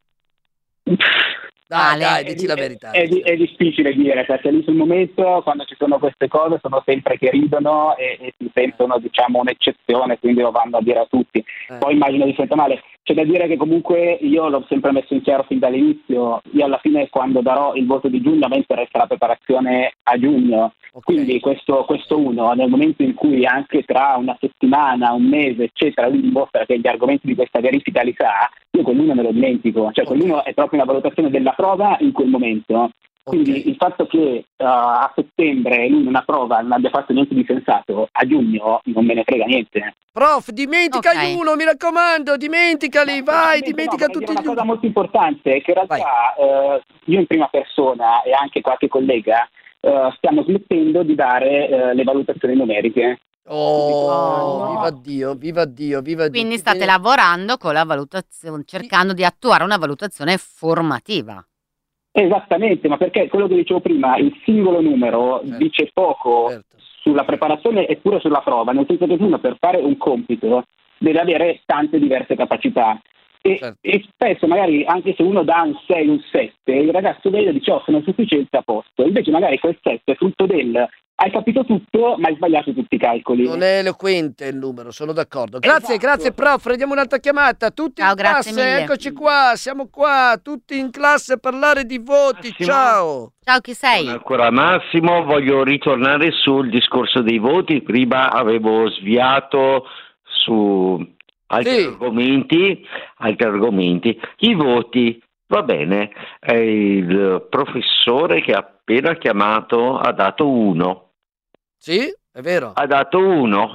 Dai, dici la verità. È difficile dire, perché lì sul momento, quando ci sono queste cose, sono sempre che ridono e si sentono, diciamo, un'eccezione, quindi lo vanno a dire a tutti. Poi immagino di sento male. C'è da dire che comunque io l'ho sempre messo in chiaro fin dall'inizio. Io alla fine, quando darò il voto di giugno, a me interessa la preparazione a giugno. Quindi questo uno, nel momento in cui anche tra una settimana, un mese, eccetera, lui dimostra che gli argomenti di questa verifica li sa, io quell'uno me lo dimentico. Cioè quell'uno è proprio una valutazione della prova in quel momento. Quindi il fatto che a settembre lui una prova non abbia fatto niente di sensato, a giugno non me ne frega niente. Prof, dimentica uno, mi raccomando, dimenticali, dimentica tutti gli... Una cosa molto importante è che in realtà io in prima persona e anche qualche collega stiamo smettendo di dare le valutazioni numeriche. Viva Dio, viva Dio, viva Dio. Quindi state lavorando con la valutazione, cercando di attuare una valutazione formativa. Esattamente, ma perché quello che dicevo prima, il singolo numero dice poco sulla preparazione e pure sulla prova, nel senso che uno per fare un compito deve avere tante diverse capacità. E spesso magari anche se uno dà un 6, un 7, il ragazzo vede e dice sono sufficiente, a posto. Invece magari quel 7 è frutto del hai capito tutto ma hai sbagliato tutti i calcoli. Non è eloquente il numero, sono d'accordo. Grazie, grazie prof, vediamo un'altra chiamata. Tutti in classe, eccoci qua, siamo qua, tutti in classe a parlare di voti. Massimo. Ciao. Ciao, chi sei? Ancora Massimo, voglio ritornare sul discorso dei voti. Prima avevo sviato su altri argomenti. I voti, va bene, il professore che ha appena chiamato ha dato 1. Sì, è vero. Ha dato uno.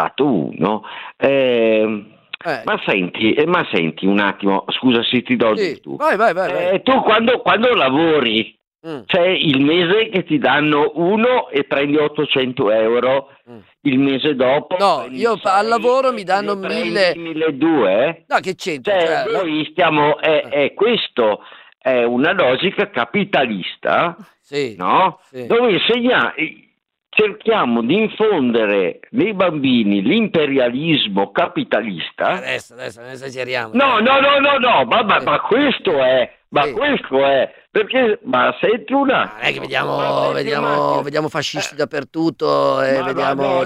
Ma senti un attimo, scusa se ti do tu. Vai. Tu quando lavori c'è il mese che ti danno 1 e prendi 800 euro, il mese dopo io al lavoro mi danno 1.200. No, che c'entra? Noi stiamo è questo è una logica capitalista, no? Dove cerchiamo di infondere nei bambini l'imperialismo capitalista. Adesso non esageriamo. No, ma questo è. Questo è perché, ma senti una. Non è che vediamo fascisti dappertutto e vediamo.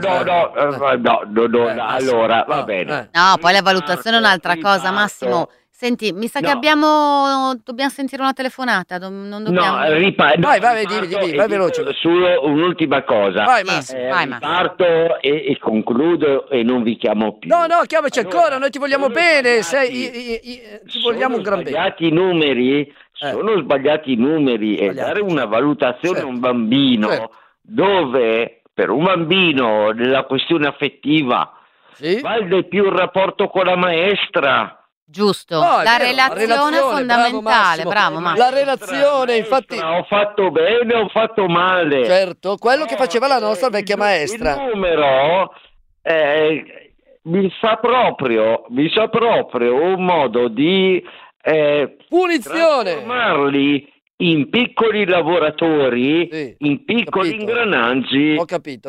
Allora va bene. No, poi la valutazione è un'altra cosa, Massimo. Senti, mi sa che dobbiamo sentire una telefonata. Non dobbiamo. Vai veloce. Solo un'ultima cosa. Vai, Massimo. Parto e concludo e non vi chiamo più. No, chiamaci ancora, noi ti vogliamo bene. Ti vogliamo un gran bene. Sono sbagliati i numeri e dare una valutazione a un bambino dove per un bambino la questione affettiva vale più il rapporto con la maestra. Giusto, la relazione è fondamentale, bravo Massimo. La relazione, infatti. Ho fatto bene, ho fatto male. Certo, quello che faceva la nostra vecchia maestra. Il numero mi sa proprio un modo di punizione, trasformarli in piccoli lavoratori, in piccoli ingranaggi. Ho capito.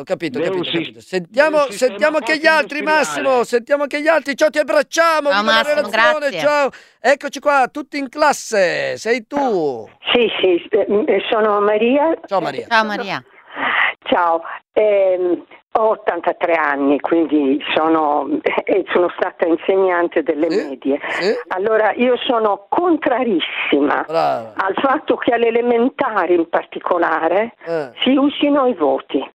Sentiamo anche gli altri, Massimo. Sentiamo anche gli altri. Ciao, ti abbracciamo. Ciao, Massimo, grazie. Ciao. Eccoci qua, tutti in classe. Sei tu. Sì, sono Maria. Ciao Maria. Ciao. Ho 83 anni, quindi sono stata insegnante delle medie. Allora io sono contrarissima al fatto che alle elementari in particolare si usino i voti.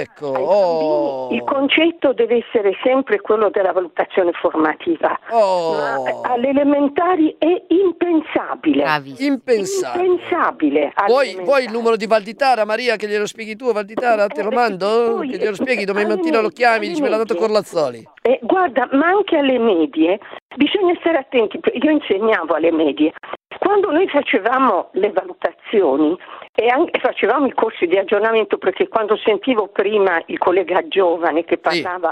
Ecco, il concetto deve essere sempre quello della valutazione formativa, ma alle elementari è impensabile. Impensabile. Vuoi il numero di Valditara, Maria, che glielo spieghi tu? Valditara, te lo mando? Che glielo spieghi, domani mattina lo chiami, dici me l'ha dato Corlazzoli. Guarda, ma anche alle medie bisogna stare attenti. Io insegnavo alle medie. Quando noi facevamo le valutazioni e anche facevamo i corsi di aggiornamento, perché quando sentivo prima il collega giovane che parlava,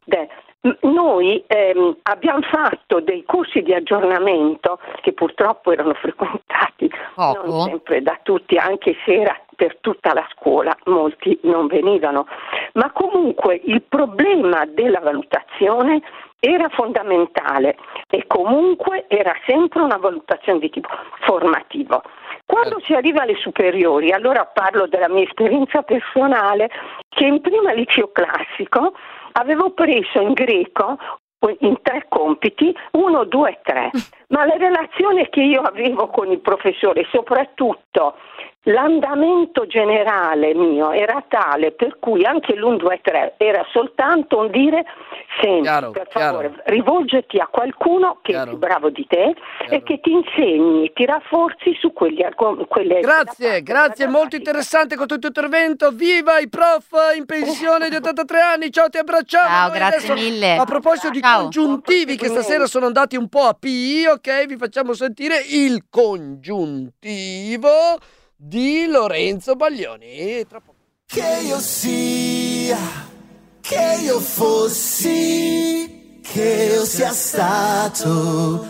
noi abbiamo fatto dei corsi di aggiornamento che purtroppo erano frequentati non sempre da tutti, anche se era per tutta la scuola, molti non venivano, ma comunque il problema della valutazione era fondamentale e comunque era sempre una valutazione di tipo formativo. Quando si arriva alle superiori, allora parlo della mia esperienza personale, che in prima liceo classico avevo preso in greco in 3 compiti, 1, 2, 3, ma la relazione che io avevo con il professore, soprattutto l'andamento generale mio era tale per cui anche l'1, 2, 3 era soltanto un dire: senti, per favore, rivolgiti a qualcuno che è più bravo di te e che ti insegni, ti rafforzi su quelle. Grazie, molto interessante con tutto intervento. Viva i prof in pensione di 83 anni. Ciao, ti abbracciamo. Ciao, grazie mille. A proposito di congiuntivi che stasera sono andati un po' a PI, ok, vi facciamo sentire il congiuntivo di Lorenzo Baglioni. Che io sia che io fossi, che io sia stato.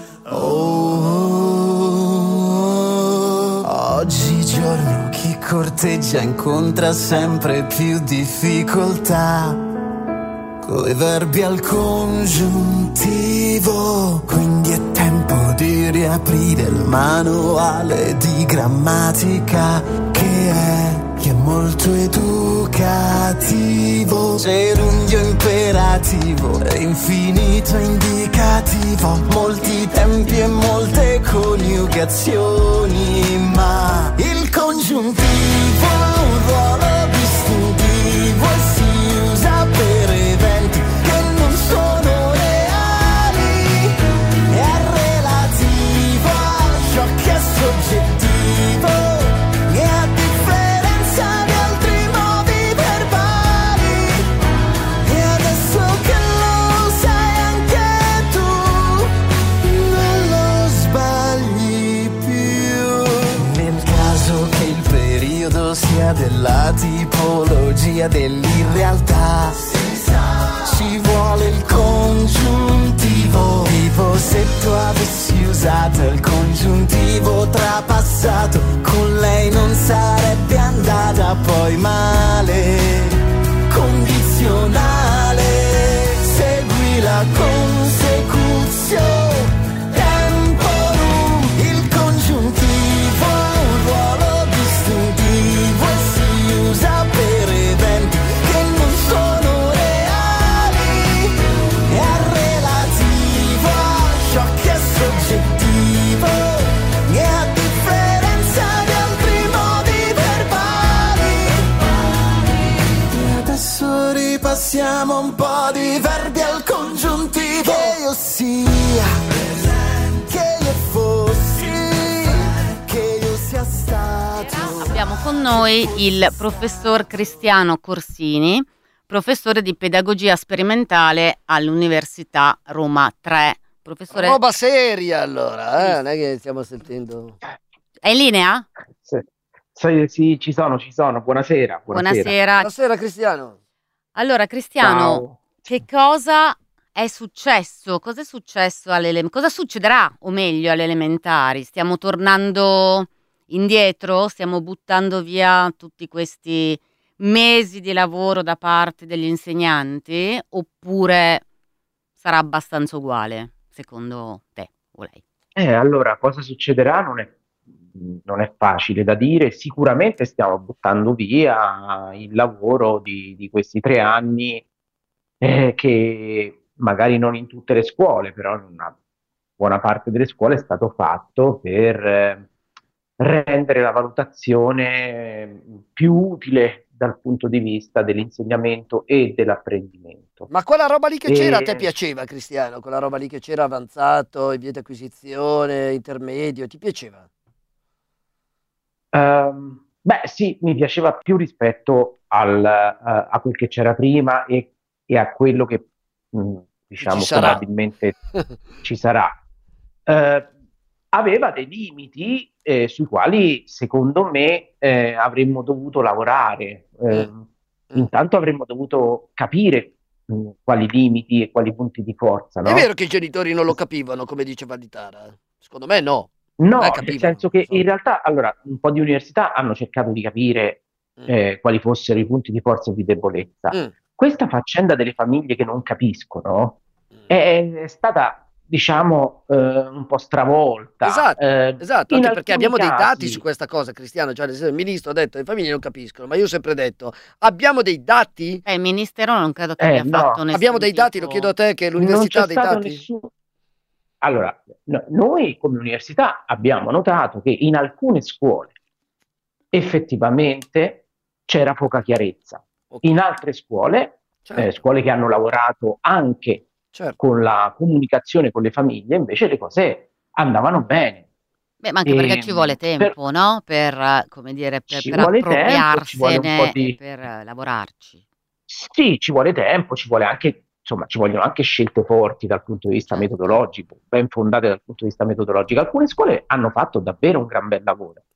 Oggigiorno chi corteggia incontra sempre più difficoltà coi verbi al congiuntivo, quindi è tempo di riaprire il manuale di grammatica che è molto educativo. Gerundio imperativo e infinito indicativo, molti tempi e molte coniugazioni, ma il congiuntivo ha un ruolo distintivo e si usa per eventi che non sono reali, è relativo a ciò che è soggettivo e a differenza di altri modi verbali. E adesso che lo sai anche tu, non lo sbagli più. Nel caso che il periodo sia della tipologia dell'irrealtà, ci vuole il congiuntivo. Tipo se tu avessi usato il congiuntivo trapassato, con lei non sarebbe andata poi male. Condizionale, segui la consecuzione. Temporum, il congiuntivo ha un ruolo distintivo e si usa per eventi che non sono reali, è relativo a ciò che è soggettivo e a differenza di altri modi verbali. E adesso ripassiamo un po' di verbi al congiuntivo. Che io sia, che io fossi, che io sia stato. Abbiamo con noi il professor Cristiano Corsini, professore di pedagogia sperimentale all'Università Roma 3. Professore, roba seria allora, non è che stiamo sentendo. è in linea? Sì, ci sono. Buonasera. Buonasera Cristiano. Allora, Cristiano, Ciao. che cosa è successo? Cosa è successo cosa succederà, o meglio, alle elementari? Stiamo tornando indietro? Stiamo buttando via tutti questi mesi di lavoro da parte degli insegnanti? Oppure sarà abbastanza uguale, secondo te o lei? Allora, cosa succederà non è facile da dire. Sicuramente stiamo buttando via il lavoro di questi 3 anni, che magari non in tutte le scuole, però in una buona parte delle scuole è stato fatto per rendere la valutazione più utile dal punto di vista dell'insegnamento e dell'apprendimento. Ma quella roba lì che c'era a te piaceva, Cristiano? Quella roba lì che c'era avanzato, in via di acquisizione, intermedio, ti piaceva? Sì, mi piaceva più rispetto a quel che c'era prima e a quello che diciamo probabilmente ci sarà. Aveva dei limiti sui quali secondo me avremmo dovuto lavorare. Intanto avremmo dovuto capire quali limiti e quali punti di forza, no? È vero che i genitori non lo capivano, come diceva Valditara? Secondo me no. No, nel senso che in realtà allora un po' di università hanno cercato di capire quali fossero i punti di forza e di debolezza. Questa faccenda delle famiglie che non capiscono è stata, diciamo, un po' stravolta. Esatto, anche perché abbiamo dei dati su questa cosa, Cristiano. Cioè, il ministro ha detto le famiglie non capiscono, ma io ho sempre detto, abbiamo dei dati? Il ministero non credo che abbia fatto nessun abbiamo dei dati, lo chiedo a te che l'università ha dei dati. Allora, noi come università abbiamo notato che in alcune scuole effettivamente c'era poca chiarezza. In altre scuole, scuole che hanno lavorato anche con la comunicazione con le famiglie, invece le cose andavano bene. Beh, ma anche perché ci vuole tempo, no? Per, come dire, per appropriarsene e per lavorarci. Sì, ci vuole tempo, ci vuole anche, insomma, ci vogliono anche scelte forti dal punto di vista metodologico, ben fondate dal punto di vista metodologico. Alcune scuole hanno fatto davvero un gran bel lavoro.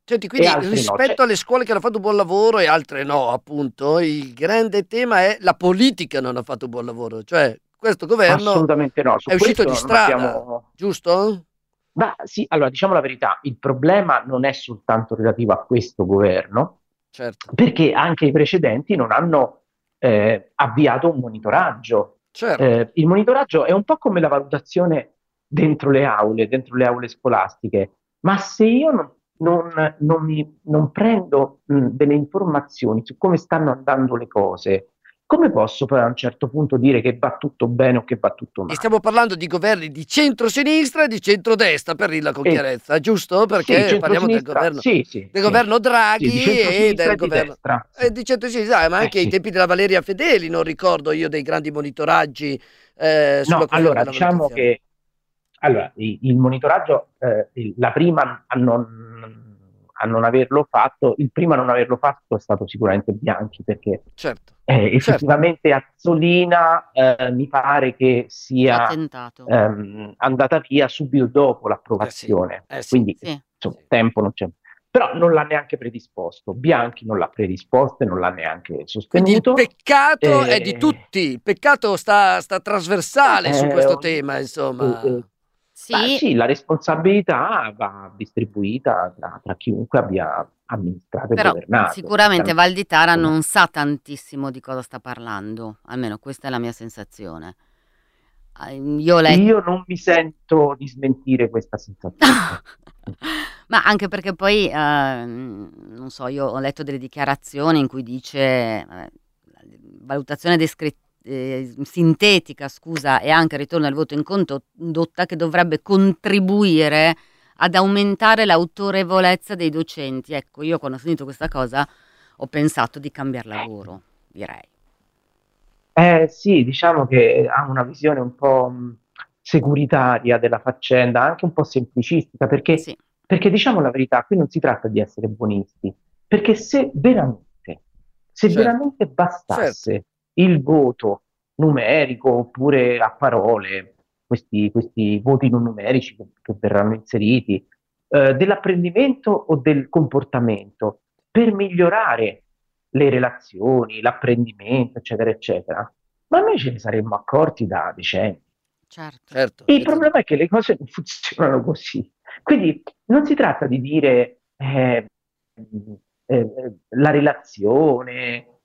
Senti, quindi rispetto alle scuole che hanno fatto un buon lavoro e altre no, appunto, il grande tema è la politica non ha fatto un buon lavoro, cioè questo governo assolutamente no, è uscito di strada, giusto? Ma sì, allora diciamo la verità, il problema non è soltanto relativo a questo governo, certo, perché anche i precedenti non hanno avviato un monitoraggio. Certo. Il monitoraggio è un po' come la valutazione dentro le aule scolastiche, ma se io non prendo delle informazioni su come stanno andando le cose, come posso poi a un certo punto dire che va tutto bene o che va tutto male? E stiamo parlando di governi di centrosinistra e di centrodestra, per dirla con chiarezza, giusto? Perché parliamo del governo, del governo Draghi e del governo di centrosinistra, ma anche ai tempi della Valeria Fedeli, non ricordo io dei grandi monitoraggi sulla allora diciamo che il monitoraggio, la prima a non averlo fatto, il primo a non averlo fatto è stato sicuramente Bianchi, perché effettivamente Azzolina mi pare che sia andata via subito dopo l'approvazione, quindi insomma, tempo non c'è. Però non l'ha neanche predisposto, Bianchi non l'ha predisposto e non l'ha neanche sostenuto. Quindi il peccato è di tutti, il peccato sta trasversale su questo tema, insomma. Sì, la responsabilità va distribuita tra chiunque abbia amministrato e governato. Sicuramente Valditara non sa tantissimo di cosa sta parlando, almeno questa è la mia sensazione. Io non mi sento di smentire questa sensazione. Ma anche perché poi, non so, io ho letto delle dichiarazioni in cui dice valutazione sintetica, scusa, e anche ritorno al voto in condotta che dovrebbe contribuire ad aumentare l'autorevolezza dei docenti. Ecco, io quando ho sentito questa cosa ho pensato di cambiare lavoro, direi. Sì, diciamo che ha una visione un po' securitaria della faccenda, anche un po' semplicistica, perché diciamo la verità, qui non si tratta di essere buonisti, perché se veramente bastasse il voto numerico oppure a parole, questi voti non numerici che verranno inseriti, dell'apprendimento o del comportamento per migliorare le relazioni, l'apprendimento, eccetera, eccetera, ma noi ce ne saremmo accorti da decenni. Certo. Il problema è che le cose non funzionano così. Quindi non si tratta di dire la relazione,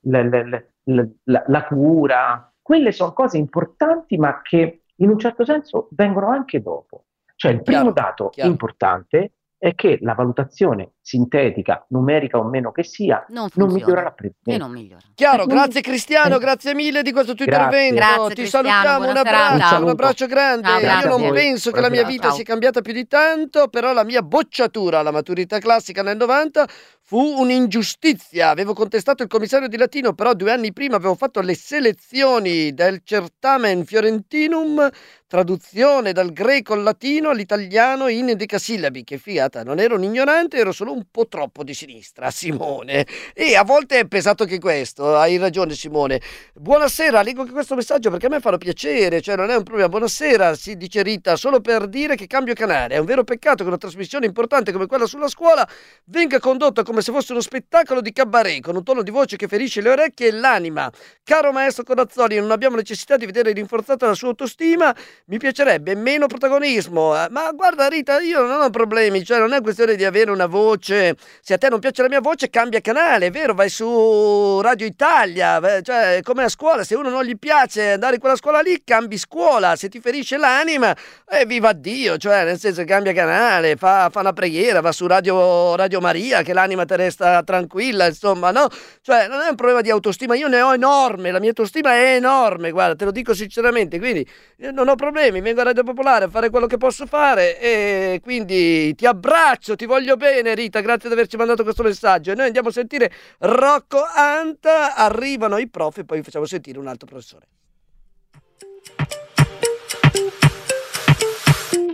la cura, quelle sono cose importanti, ma che in un certo senso vengono anche dopo. Cioè il primo dato importante è che la valutazione sintetica, numerica o meno che sia, non migliora l'apprendimento. Chiaro, grazie Cristiano, grazie mille di questo tuo intervento. Grazie, ti salutiamo, un abbraccio grande. Io non penso che la mia vita sia cambiata più di tanto, però la mia bocciatura alla maturità classica nel 90 fu un'ingiustizia. Avevo contestato il commissario di latino, però 2 anni prima avevo fatto le selezioni del certamen fiorentinum, traduzione dal greco al latino all'italiano in endecasillabi. Che figata, non ero un ignorante, ero solo un po' troppo di sinistra, Simone. E a volte è pesato anche questo, hai ragione Simone. Buonasera, leggo anche questo messaggio perché a me fanno piacere, cioè non è un problema. Buonasera, si dice Rita, solo per dire che cambio canale. È un vero peccato che una trasmissione importante come quella sulla scuola venga condotta come se fosse uno spettacolo di cabaret, con un tono di voce che ferisce le orecchie e l'anima. Caro maestro Corazzoli, non abbiamo necessità di vedere rinforzata la sua autostima, mi piacerebbe meno protagonismo. Ma guarda Rita, io non ho problemi, cioè non è questione di avere una voce. Se a te non piace la mia voce, cambia canale, è vero, vai su Radio Italia, cioè come a scuola, se uno non gli piace andare in quella scuola lì, cambi scuola, se ti ferisce l'anima, viva Dio, cioè nel senso cambia canale, fa una preghiera, va su Radio Maria, che l'anima te resta tranquilla, insomma, no? Cioè non è un problema di autostima, io ne ho enorme, la mia autostima è enorme, guarda, te lo dico sinceramente, quindi non ho problemi, vengo a Radio Popolare a fare quello che posso fare e quindi ti abbraccio, ti voglio bene Rita, grazie di averci mandato questo messaggio e noi andiamo a sentire Rocco Anta, arrivano i prof e poi facciamo sentire un altro professore.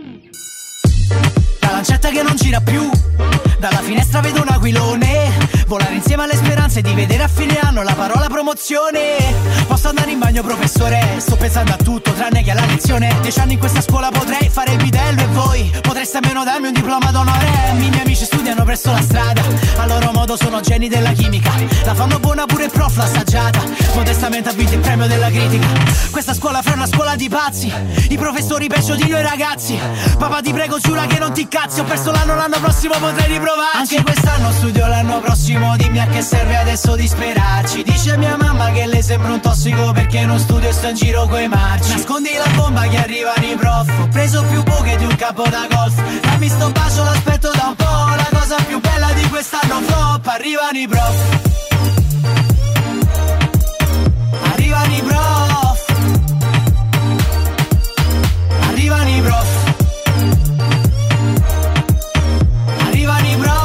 La lancetta che non gira più, dalla finestra vedo un aquilone, volare insieme alle speranze di vedere a fine anno la parola promozione. Posso andare in bagno professore, sto pensando a tutto tranne che alla lezione. 10 anni in questa scuola potrei fare il bidello e voi potreste almeno darmi un diploma d'onore. I miei amici studiano presso la strada, a loro modo sono geni della chimica. La fanno buona pure il prof l'ha assaggiata, modestamente ha vinto il premio della critica. Questa scuola fra una scuola di pazzi, i professori peggio di noi ragazzi. Papà ti prego giura che non ti incazzi, ho perso l'anno prossimo potrei riprovarci. Anche quest'anno studio, l'anno prossimo dimmi a che serve adesso disperarci. Dice mia mamma che le sembra un tossico perché non studio e sto in giro coi marci. Nascondi la bomba che arrivano i prof, ho preso più buche di un campo da golf. Dammi sto bacio, l'aspetto da un po', la cosa più bella di quest'anno flop. Arrivano i prof, arrivano i prof, arrivano i prof, arrivano i prof.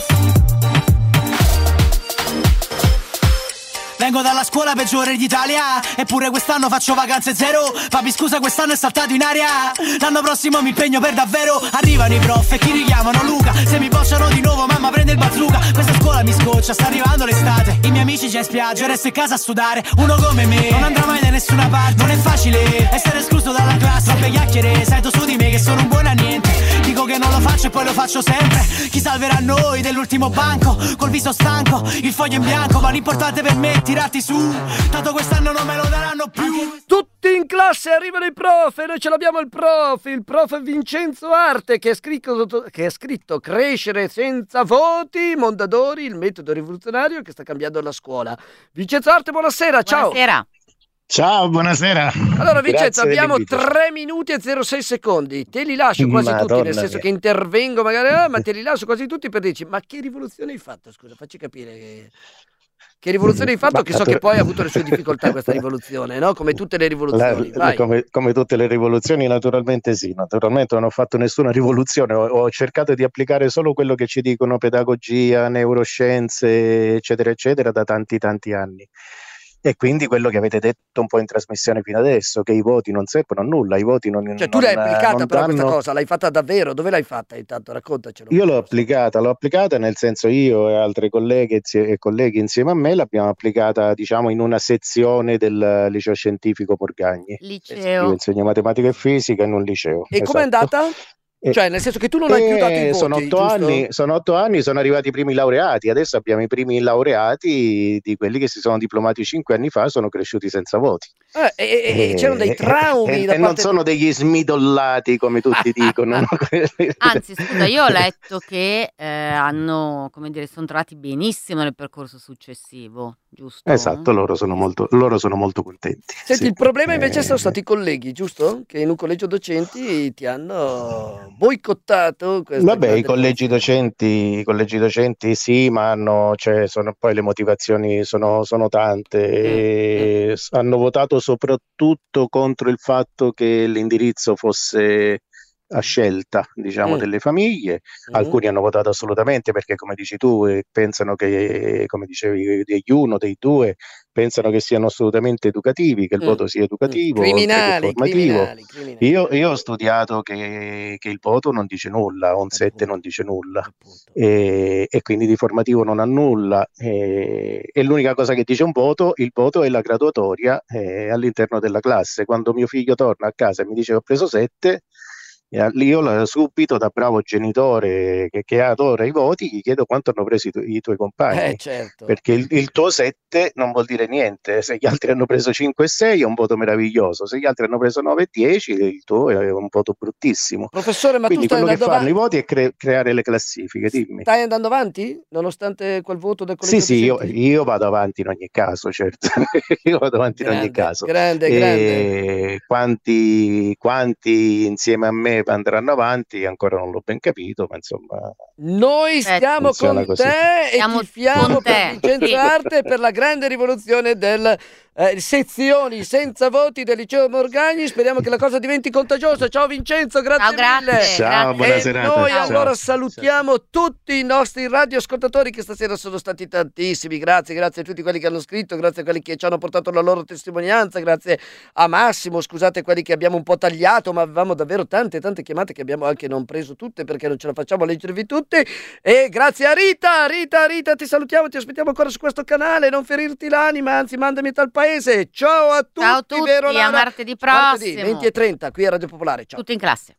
Vengo dalla scuola peggiore d'Italia, eppure quest'anno faccio vacanze zero. Papi scusa, quest'anno è saltato in aria, l'anno prossimo mi impegno per davvero. Arrivano i prof e chi richiamano Luca, se mi bocciano di nuovo mamma prende il bazooka. Questa scuola mi scoccia, sta arrivando l'estate, i miei amici già in spiaggia, resto in casa a sudare. Uno come me non andrà mai da nessuna parte, non è facile essere escluso dalla classe. Troppe chiacchiere, sento su di me che sono un buon a niente. Dico che non lo faccio e poi lo faccio sempre. Chi salverà noi dell'ultimo banco, col viso stanco, il foglio in bianco. Ma l'importante per me è tirarti su, tanto quest'anno non me lo daranno più. Tutti in classe, arrivano i prof e noi ce l'abbiamo il prof Vincenzo Arte che ha scritto Crescere senza voti, Mondadori, il metodo rivoluzionario che sta cambiando la scuola. Vincenzo Arte, buonasera, ciao. Buonasera. Ciao, buonasera. Allora Vincenzo, abbiamo 3 minuti e 06 secondi. Te li lascio quasi tutti, nel senso che intervengo magari, ma te li lascio quasi tutti per dirci, ma che rivoluzione hai fatto? Scusa, facci capire che rivoluzione hai fatto, che so che poi ha avuto le sue difficoltà questa rivoluzione, no? Come tutte le rivoluzioni. Come tutte le rivoluzioni, naturalmente sì. Naturalmente non ho fatto nessuna rivoluzione, ho cercato di applicare solo quello che ci dicono pedagogia, neuroscienze, eccetera, eccetera, da tanti anni. E quindi quello che avete detto un po' in trasmissione fino adesso, che i voti non servono a nulla, i voti non... Cioè tu l'hai applicata però questa cosa, l'hai fatta davvero? Dove l'hai fatta intanto? Raccontacelo. Io l'ho applicata nel senso, io e altre colleghe e colleghi insieme a me l'abbiamo applicata, diciamo, in una sezione del liceo scientifico Morgagni. Liceo. Io insegno matematica e fisica in un liceo. E com'è andata? Cioè, nel senso che tu non hai più dato i voti, sono 8 anni, sono arrivati i primi laureati, adesso abbiamo i primi laureati di quelli che si sono diplomati 5 anni fa, sono cresciuti senza voti. C'erano dei traumi e non sono degli smidollati come tutti dicono. No? Anzi, scusa, io ho letto che hanno, come dire, sono trovati benissimo nel percorso successivo, giusto? Esatto, loro sono molto contenti. Senti, sì. Il problema invece sono stati i colleghi, giusto? Che in un collegio docenti ti hanno boicottato. Vabbè, i collegi docenti sì, ma poi le motivazioni sono tante. E hanno votato soprattutto contro il fatto che l'indirizzo fosse a scelta, diciamo, delle famiglie. Alcuni hanno votato assolutamente perché, come dici tu, pensano che, come dicevi, degli uno, dei due, pensano che siano assolutamente educativi, che il voto sia educativo, criminali. Io ho studiato che il voto non dice nulla, un 7 non dice nulla, e quindi di formativo non ha nulla, e l'unica cosa che dice il voto è la graduatoria all'interno della classe. Quando mio figlio torna a casa e mi dice che ho preso 7, io subito, da bravo genitore che adora i voti, gli chiedo quanto hanno preso i tuoi compagni, certo. Perché il tuo 7 non vuol dire niente. Se gli altri hanno preso 5 e 6 è un voto meraviglioso, se gli altri hanno preso 9 e 10 il tuo è un voto bruttissimo. Professore, ma quindi tu stai quello che andando fanno i voti è creare le classifiche. Dimmi. Stai andando avanti nonostante quel voto del collegio? Sì, io vado avanti in ogni caso, certo. Io vado avanti in ogni caso. Grande. Quanti insieme a me andranno avanti ancora non l'ho ben capito, ma insomma noi stiamo con te e tifiamo per Vincenzo Arte per la grande rivoluzione del sezioni senza voti del liceo Morgagni. Speriamo che la cosa diventi contagiosa. Ciao Vincenzo, grazie mille. Ciao, buona serata. Noi Ciao. allora salutiamo tutti i nostri radioascoltatori che stasera sono stati tantissimi. Grazie a tutti quelli che hanno scritto, grazie a quelli che ci hanno portato la loro testimonianza, grazie a Massimo, scusate quelli che abbiamo un po' tagliato, ma avevamo davvero tante chiamate che abbiamo anche non preso tutte perché non ce la facciamo a leggervi tutte. E grazie a Rita, ti salutiamo, ti aspettiamo ancora su questo canale, non ferirti l'anima, anzi mandami a tal paese. Ciao a tutti, Ciao a tutti, vero Lara? a martedì prossimo. Martedì 20:30 qui a Radio Popolare. Ciao. Tutti in classe.